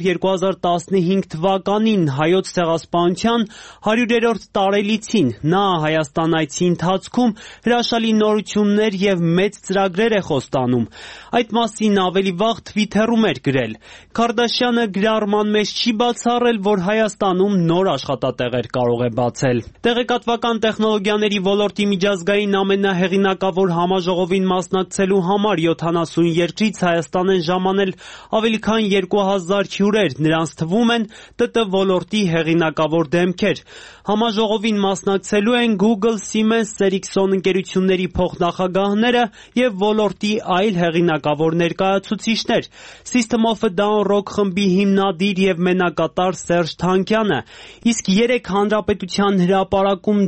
2015 թվականին հայոց ցեղասպանության 100-րդ տարելիցին։ Նա Հայաստան այցի ընթացքում հրաշալի նորություններ եւ մեծ ծրագրեր է խոստանում։ Այդ մասին ավելի վաղ Twitter-ում էր գրել. Քարդաշյանը գրառման մեջ չի բացառել, որ Հայաստանում նոր աշխատատեղեր կարող է բացել։ Տեղեկատվական տեխնոլոգիաների ոլորտի միջազգային ամենահեղինակավոր համաժողովին մասնակցելու համար 70 երկրից Հայաստան են ժամանել ավելի քան 2000 հյուրեր, նրանց թվում են ՏՏ ոլորտի հեղինակավոր դեմքեր։ Համաժողովին մասնակցելու են Google, Siemens, Ericsson ընկերությունների փոխնախագահները եւ ոլորտի այլ հեղինակավոր ներկայացուցիչներ։ System of a Down Rock խմբի հիմնադիր եւ մենակատար Սերժ Թանկյանը, իսկ 3 հանրապետության հրապարակում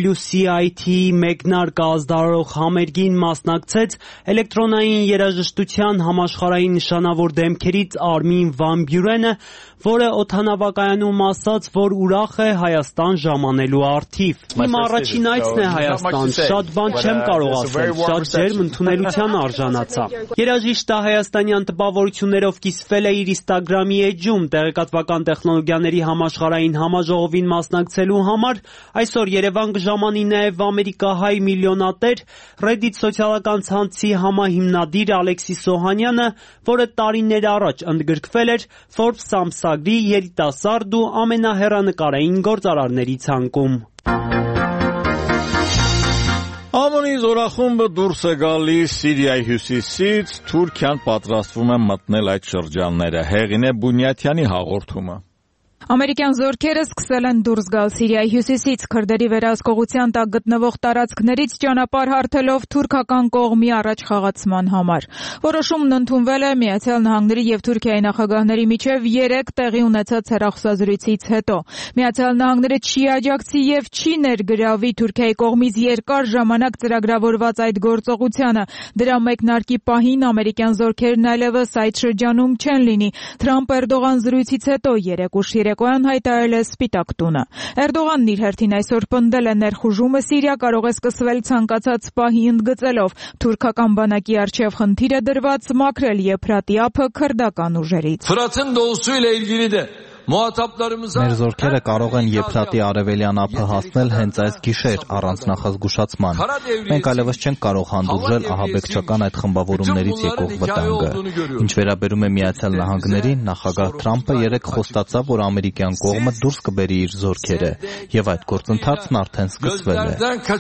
WCIT-ի մեկնարկազդարող համերգին մասնակցեց էլեկտրոնային երաժշտության համաշխարհային նշանավոր դեմքերից Արմին Վան Բյուրենը, որը օդանավակայանում ասաց, որ ուրախ է Հայաստան ժամանելու առթիվ։ Իմ առաջին այցն է Հայաստան, շատ բան չեմ կարող ասել, շատ ջերմ ընդունելության արժանացա։ Երաժիշտը հայաստանյան տպավորություններով կիսվել է իր Instagram-ի էջում տեղեկատվական տեխնոլոգիաների համաշխարհային համաժողովին մասնակցելու համար։ Այսօր Երևան կժամանի նաև ամերիկահայ միլիոնատեր Reddit սոցիալական ցանցի համահիմնադիր Ալեքսիս Սոհանյանը, որը տարիներ առաջ ընդգրկվել էր Forbes ամսագրի երիտասարդ ու ամենահեռանկարային գործարարների ցանկում։ ԱՄՆ-ի զորախումբը դուրս է գալիս Սիրիայի հյուսիսից, Թուրքիան պատրաստվում է մտնել այդ շրջանները։ Հեղին է Բունյաթյանի հաղորդումը։ Ամերիկյան զորքերը սկսել են դուրս գալ Սիրիայի հյուսիսից, քրդերի վերահսկողության տակ գտնվող տարածքներից ճանապարհ հարթելով թուրքական կողմի առաջխաղացման համար։ Որոշումն ընդունվել է Միացյալ Նահանգների եւ Թուրքիայի նախագահների միջև 3 տեղի ունեցած հեռախոսազրույցից հետո։ Միացյալ Նահանգները չի աջակցի եւ չի ներգրավի Թուրքիայի կողմից երկար ժամանակ ծրագրավորված այդ գործողությանը։ Դրա մեկնարկի պահին ամերիկյան զորքերն այլևս այդ շրջանում չեն լինի։ Թրամփ-Էրդողան զրույցից հետո երեկոյան հայտարարել է Սպիտակ տունը։ Էրդողանն իր հերթին այսօր պնդել է ներխուժումը Սիրիա կարող է սկսվել ցանկացած պահի ընդգծելով թուրքական բանակի առջև խնդիր է դրված մաքրել Եփրատի ափը քրդական ուժերից։ Մեր զորքերը կարող են Եփրատի արևելյան ափը հասնել հենց այս գիշեր առանց նախազգուշացման։ Մենք այլևս չենք կարող հանդուրժել ահաբեկչական այդ խմբավորումներից եկող վտանգը։ Ինչ վերաբերում է Միացյալ Նահանգներին, նախագահ Թրամփը երեկ խոստացավ, որ ամերիկյան կողմը դուրս կբերի իր զորքերը, եւ այդ գործընթացն արդեն սկսվել է։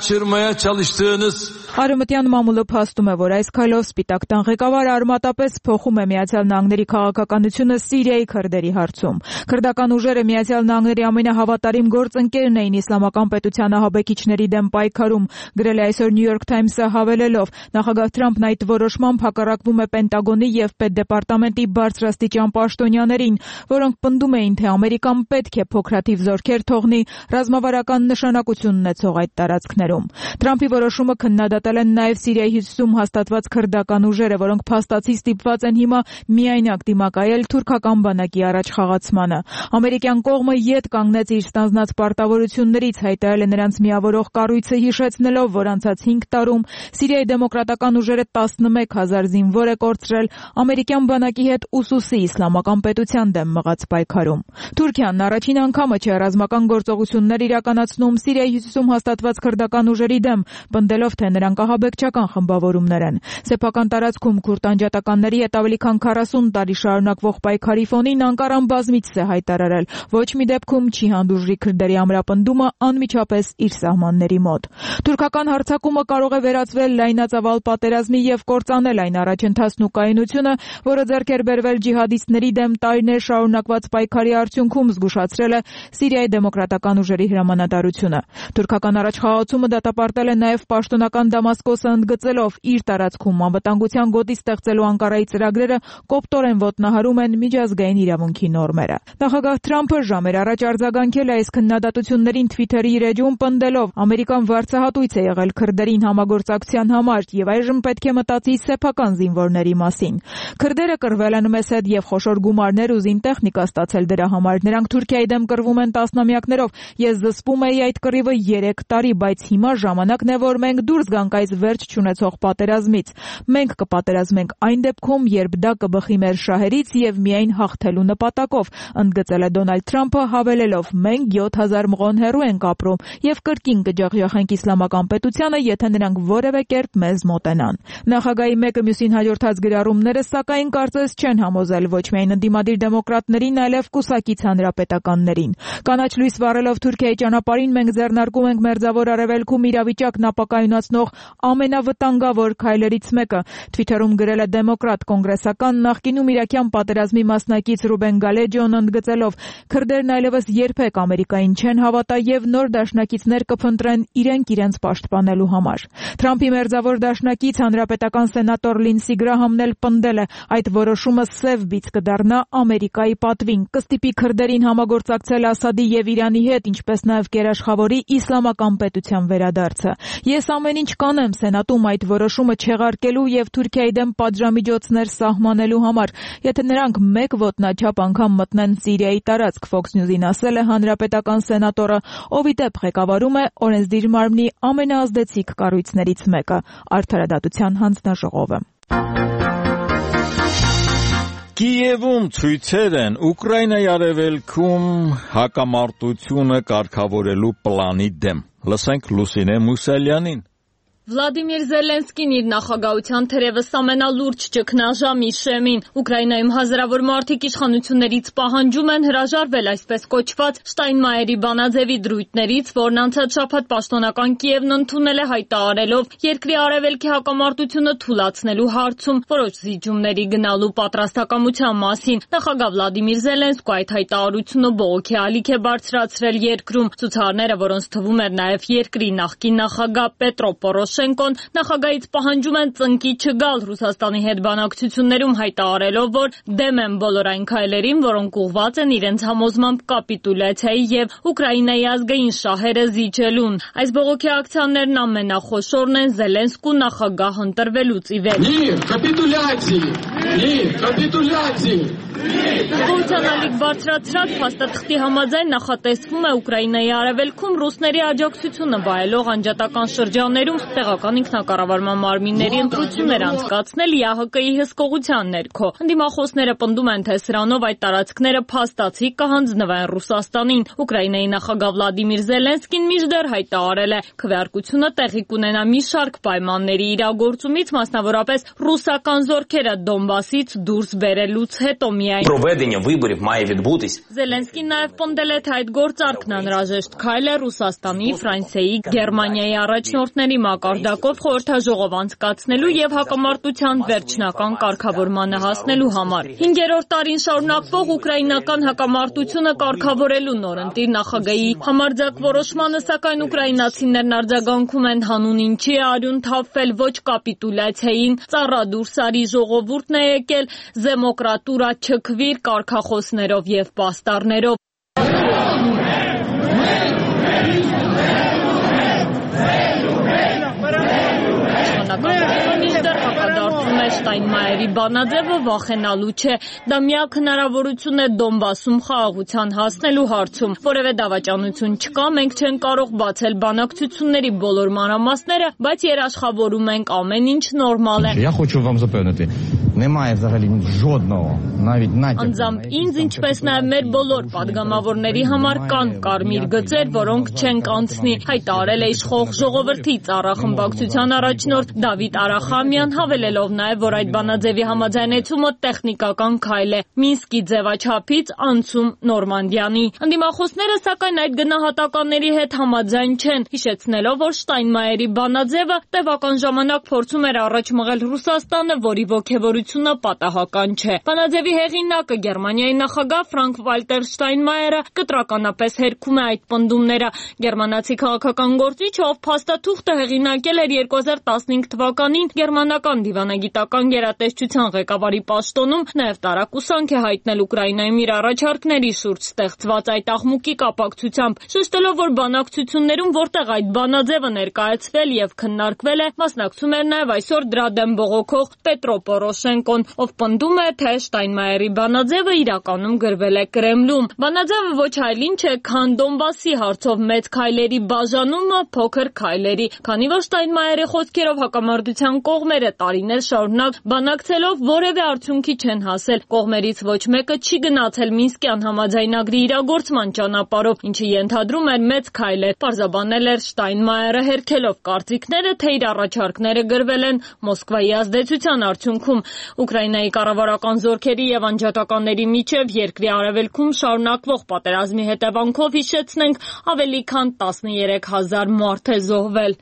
Արևմտյան մամուլը փաստում է, որ այս քայլով Սպիտակ տան ղեկավարը արմատապես փոխում է Միացյալ Նահանգների քաղաքականությունը Սիրիայի քրդերի հարցում։ Քրդական ուժերը Միացյալ Նահանգների ամենահավատարիմ գործընկերն էին իսլամական պետության ահաբեկիչների դեմ պայքարում, գրել է այսօր New York Times-ը հավելելով. նախագահ Թրամփն այդ որոշմամբ հակառակվում է Պենտագոնի եւ Պետդեպարտամենտի բարձրաստիճան պաշտոնյաներին, որոնք պնդում էին, թե Ամերիկան պետք է փոքրաթիվ զորքեր թողնի ռազմավարական նշանակություն ունեցող այդ տարածքներում։ Թրամփի որոշումը քննադատել դատապարտել են նաև Սիրիայի հյուսիսում հաստատված քրդական ուժերը, որոնք փաստացի ստիպված են հիմա միայնակ դիմակայել թուրքական բանակի առաջխաղացմանը։ Ամերիկյան կողմը ետ կանգնեց իր ստանձնած պարտավորություններից, հայտարարել է նրանց միավորող կառույցը, հիշեցնելով, որ անցած 5 տարում Սիրիայի դեմոկրատական ուժերը 11,000 զինվոր է կորցրել ամերիկյան բանակի հետ ուսուսի իսլամական պետության դեմ մղած պայքարում։ Թուրքիան առաջին անգամը չէ ռազմական գործողություններ իրականացնում Սիրիայի հյուսիսում հաստատված քրդական ուժերի դեմ, պնդելով, թե նրանք ահաբեկչական խմբավորումներ են։ Սեփական տարածքում քուրդ անջատականների հետ ավելի քան 40 տարի շարունակվող պայքարի ֆոնին Անկարան բազմիցս է հայտարարել, ոչ մի դեպքում չի հանդուրժի քրդերի ամրապնդումը անմիջապես իր սահմանների մոտ։ Թուրքական հարձակումը կարող է վերածվել լայնածավալ պատերազմի եւ կործանել այն առաջընթացն ու կայունությունը, որը ձեռք էր բերվել ջիհադիստների դեմ տարիներ շարունակված պայքարի արդյունքում, զգուշացրել է Սիրիայի դեմոկրատական ուժերի հրամանատարությունը։ Թուրքական առաջխաղացումը դատապարտել է նաև պաշտոնական Դամասկոսը, ընդգծելով իր տարածքում անվտանգության գոտի ստեղծելու Անկարայի ծրագրերը կոպտորեն ոտնահարում են միջազգային իրավունքի նորմերը։ Նախագահ Թրամփը ժամեր առաջ արձագանքել է այս քննադատություններին Twitter-ի իր էջում, պնդելով. «Ամերիկան վարձահատույց է եղել քրդերին համագործակցության համար եւ այժմ պետք է մտածի սեփական զինվորների մասին։ Քրդերը կռվել են մեզ հետ եւ խոշոր գումարներ ու զինտեխնիկա ստացել դրա համար։ Նրանք Թուրքիայի դեմ կռվում են տասնամյակներով։ Ես զսպում էի այդ կռիվը 3 տարի, բայց հիմա ժամանակն է, որ մենք դուրս գանք այս վերջ չունեցող պատերազմից։ Մենք կպատերազմենք այն դեպքում, երբ դա կբխի մեր շահերից եւ միայն հաղթելու նպատակով», ընդգծել է Դոնալդ Թրամփը, հավելելով. «Մենք 7000 մղոն հեռու ենք ապրում եւ կրկին կջախջախենք իսլամական պետությանը, եթե նրանք որևէ կերպ մեզ մոտենան»։ Նախագահի մեկը մյուսին հաջորդած գրառումները, սակայն, կարծես չեն համոզել ոչ միայն ընդդիմադիր դեմոկրատներին, այլև կուսակից հանրապետականներին։ Կանաչ լույս վառելով Թուրքիայի ճանապարհին, մենք ձեռնարկում ենք Մերձավոր Արևելքում իրավիճակն ապակայունացնող ամենավտանգավոր քայլերից մեկը, Twitter-ում գրել է դեմոկրատ կոնգրեսական, նախկինում իրաքյան պատերազմի մասնակից Ռուբեն Գալեջիոն, ընդգծելով. «Քրդերն այլևս երբեք Ամերիկային չեն հավատա եւ նոր դաշնակիցներ կփնտրեն իրենք իրենց պաշտպանելու համար»։ Թրամփի մերձավոր դաշնակից հանրապետական սենատոր Լինսի Գրահամն էլ պնդել է. «Այդ որոշումը սև բիծ կդառնա Ամերիկայի պատվին, կստիպի քրդերին համագործակցել Ասադի եւ Իրանի հետ, ինչպես նաեւ կերաշխավորի իսլամական պետության վերադարձը։ Ես ամեն ինչ կանեմ Սենատում այդ որոշումը չեղարկելու եւ Թուրքիայի դեմ պատժամիջոցներ սահմանելու համար, եթե նրանք մեկ ոտնաչափ անգամ մտնեն Սիրիայի տարածք», Fox News-ին ասել է հանրապետական սենատորը, ով ի դեպ ղեկավարում է օրենսդիր մարմնի ամենաազդեցիկ կառույցներից մեկը՝ Արդարադատության հանձնաժողովը։ Կիևում ցույցեր են Ուկրաինայի արևելքում հակամարտությունը կարգավորելու պլանի դեմ։ Լսենք Լուսինե Մուսալյանին։ Վլադիմիր Զելենսկին իր նախագահության թերևս ամենալուրջ ճգնաժամի շեմին Ուկրաինայում հազարավոր մարդիկ իշխանություններից պահանջում են հրաժարվել այսպես կոչված Շտայնմայերի բանաձևի դրույթներից, որն անցած շաբաթ պաշտոնական Կիևն ընդունել է հայտարարելով երկրի արևելքի հակամարտությունը թուլացնելու հարցում որոշ զիջումների գնալու պատրաստակամության մասին։ Նախագահ Վլադիմիր Զելենսկու այդ հայտարարությունը բողոքի ալիք է բարձրացրել երկրում։ Ցուցարները, որոնց թվում էր նաև երկրի նախկին նախագահ Պետրո Պորոշենկոն, նախագահից պահանջում են ծնկի չգալ Ռուսաստանի հետ բանակցություններում, հայտարարելով, որ դեմ են բոլոր այն քայլերին, որոնք ուղղված են իրենց համոզմամբ կապիտուլյացիայի եւ Ուկրաինայի ազգային շահերը զիջելուն։ Այս բողոքի ակցիաներն ամենախոշորն են Զելենսկու նախագահ ընտրվելուց ի վեր։ Գոյությանալիք բարձրացրած փաստաթղթի համաձայն նախատեսվում է Ուկրաինայի արևելքում ռուսների աջակցությունը վայելող անջատական շրջաններում տեղական ինքնակառավարման մարմինների ընտրություններ անցկացնել ԵԱՀԿ-ի հսկողության ներքո։ Ընդդիմախոսները պնդում են, թե սրանով այդ տարածքները փաստացի կհանձնվեն Ռուսաստանին։ Ուկրաինայի նախագահ Վլադիմիր Զելենսկին մինչդեռ հայտարարել է, քվեարկությունը տեղի կունենա մի շարք պայմանների իրագործումից, մասնավորապես ռուսական զորքերը Դոնբասից դուրս բերելուց հետո միայն։ Զելենսկին նաև պնդել է, թե այդ գործարքն անհրաժեշտ քայլ է Ռուսաստանի, Ֆրանսիայի, Գերմանիայի առաջնորդների մակարդակով խորհրդաժողով անցկացնելու եւ հակամարտության վերջնական կարգավորմանը հասնելու համար։ 5-րդ տարին շարունակվող ուկրաինական հակամարտությունը կարգավորելու նորընտիր նախագահի համարձակ որոշմանը, սակայն ուկրաինացիներն արձագանքում են հանուն ինչի է արյուն թափվել, ոչ կապիտուլյացիային, ծառա դուրս արի ժողովուրդն է եկել, դեմոկրատուրա չքվիր կարգախոսներով եւ պաստառներով։ Շտայնմայերի բանաձևը վախենալու չէ։ Դա միակ հնարավորությունն է Դոնբասում խաղաղության հասնելու հարցում։ Որևէ դավաճանություն չկա, մենք չենք կարող բացել բանակցությունների բոլոր մանրամասները, բայց երաշխավորում ենք ամեն ինչ նորմալ է։ Я хочу вам запевнити, немає взагалі жодного, навіть натяку. Անձամբ ինձ, ինչպես նաև մեր բոլոր падգամավորների համար կան կարմիր գծեր, որոնք չենք անցնի, հայտարարել է իշխող ժողովրդի ծառախմբակցության առաջնորդ Դավիթ Արախամյան, հավելելով նաև, որ այդ բանաձևի համաձայնեցումը տեխնիկական քայլ է, Մինսկի ձևաչափից անցում Նորմանդիանի։ Ընդդիմախոսները սակայն այդ գնահատականների հետ համաձայն չեն, հիշեցնելով, որ Շտայնմայերի բանաձևը տևական ժամանակ փորձում էր առաջ մղել Ռուսաստանը, որի ոգևորությունը պատահական չէ։ Բանաձևի հեղինակը Գերմանիայի նախագահ Ֆրանկ Վալտեր Շտայնմայերը կտրականապես հերքում է այդ պնդումները։ Գերմանացի քաղաքական գործիչ, ով փաստաթուղթը հեղինակել էր 2015 թվականին գերմանական դիվանագիտական գերատեսչության ղեկավարի պաշտոնում, նաև տարակուսանք է հայտնել Ուկրաինայում իր առաջարկների շուրջ ստեղծված այդ աղմուկի կապակցությամբ, շեշտելով, որ բանակցություններում, որտեղ այդ բանաձևը ներկայացվել եւ քննարկվել է, մասնակցում էր նաև այսօր դրա դեմ բողոքող Պետրո Պորոշենկոն, ով պնդում է, թե Շտայնմայերի բանաձևը իրականում գրվել է Կրեմլում։ Բանաձևը ոչ այլ ինչ է, քան Դոնբասի հարցով մեծ քայլերի բաժանումը փոքր քայլերի, քանի որ Շտայնմայերի խոսքերով հակամարտության կողմերը տարիներ շարունակ բանակցելով որևէ արդյունքի չեն հասել։ Կողմերից ոչ մեկը չի գնացել Մինսկյան համաձայնագրի իրագործման ճանապարհով, ինչը ենթադրում էր մեծ քայլեր, պարզաբանել էր Շտայնմայերը, հերքելով կարծիքները, թե իր առաջարկները գրվել են Մոսկվայի ազդեցության արդյունքում։ Ուկրաինայի կառավարական զորքերի եւ անջատականների միջև երկրի արևելքում շարունակվող պատերազմի հետևանքով հիշեցնենք ավելի քան 13,000 մարդ է զոհվել։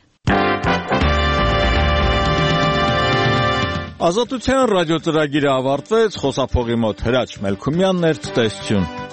Ազատության ռադիոծրագիրը ավարտվեց, խոսափողի մոտ Հրաչ Մելքումյանն էր, ցտեսություն։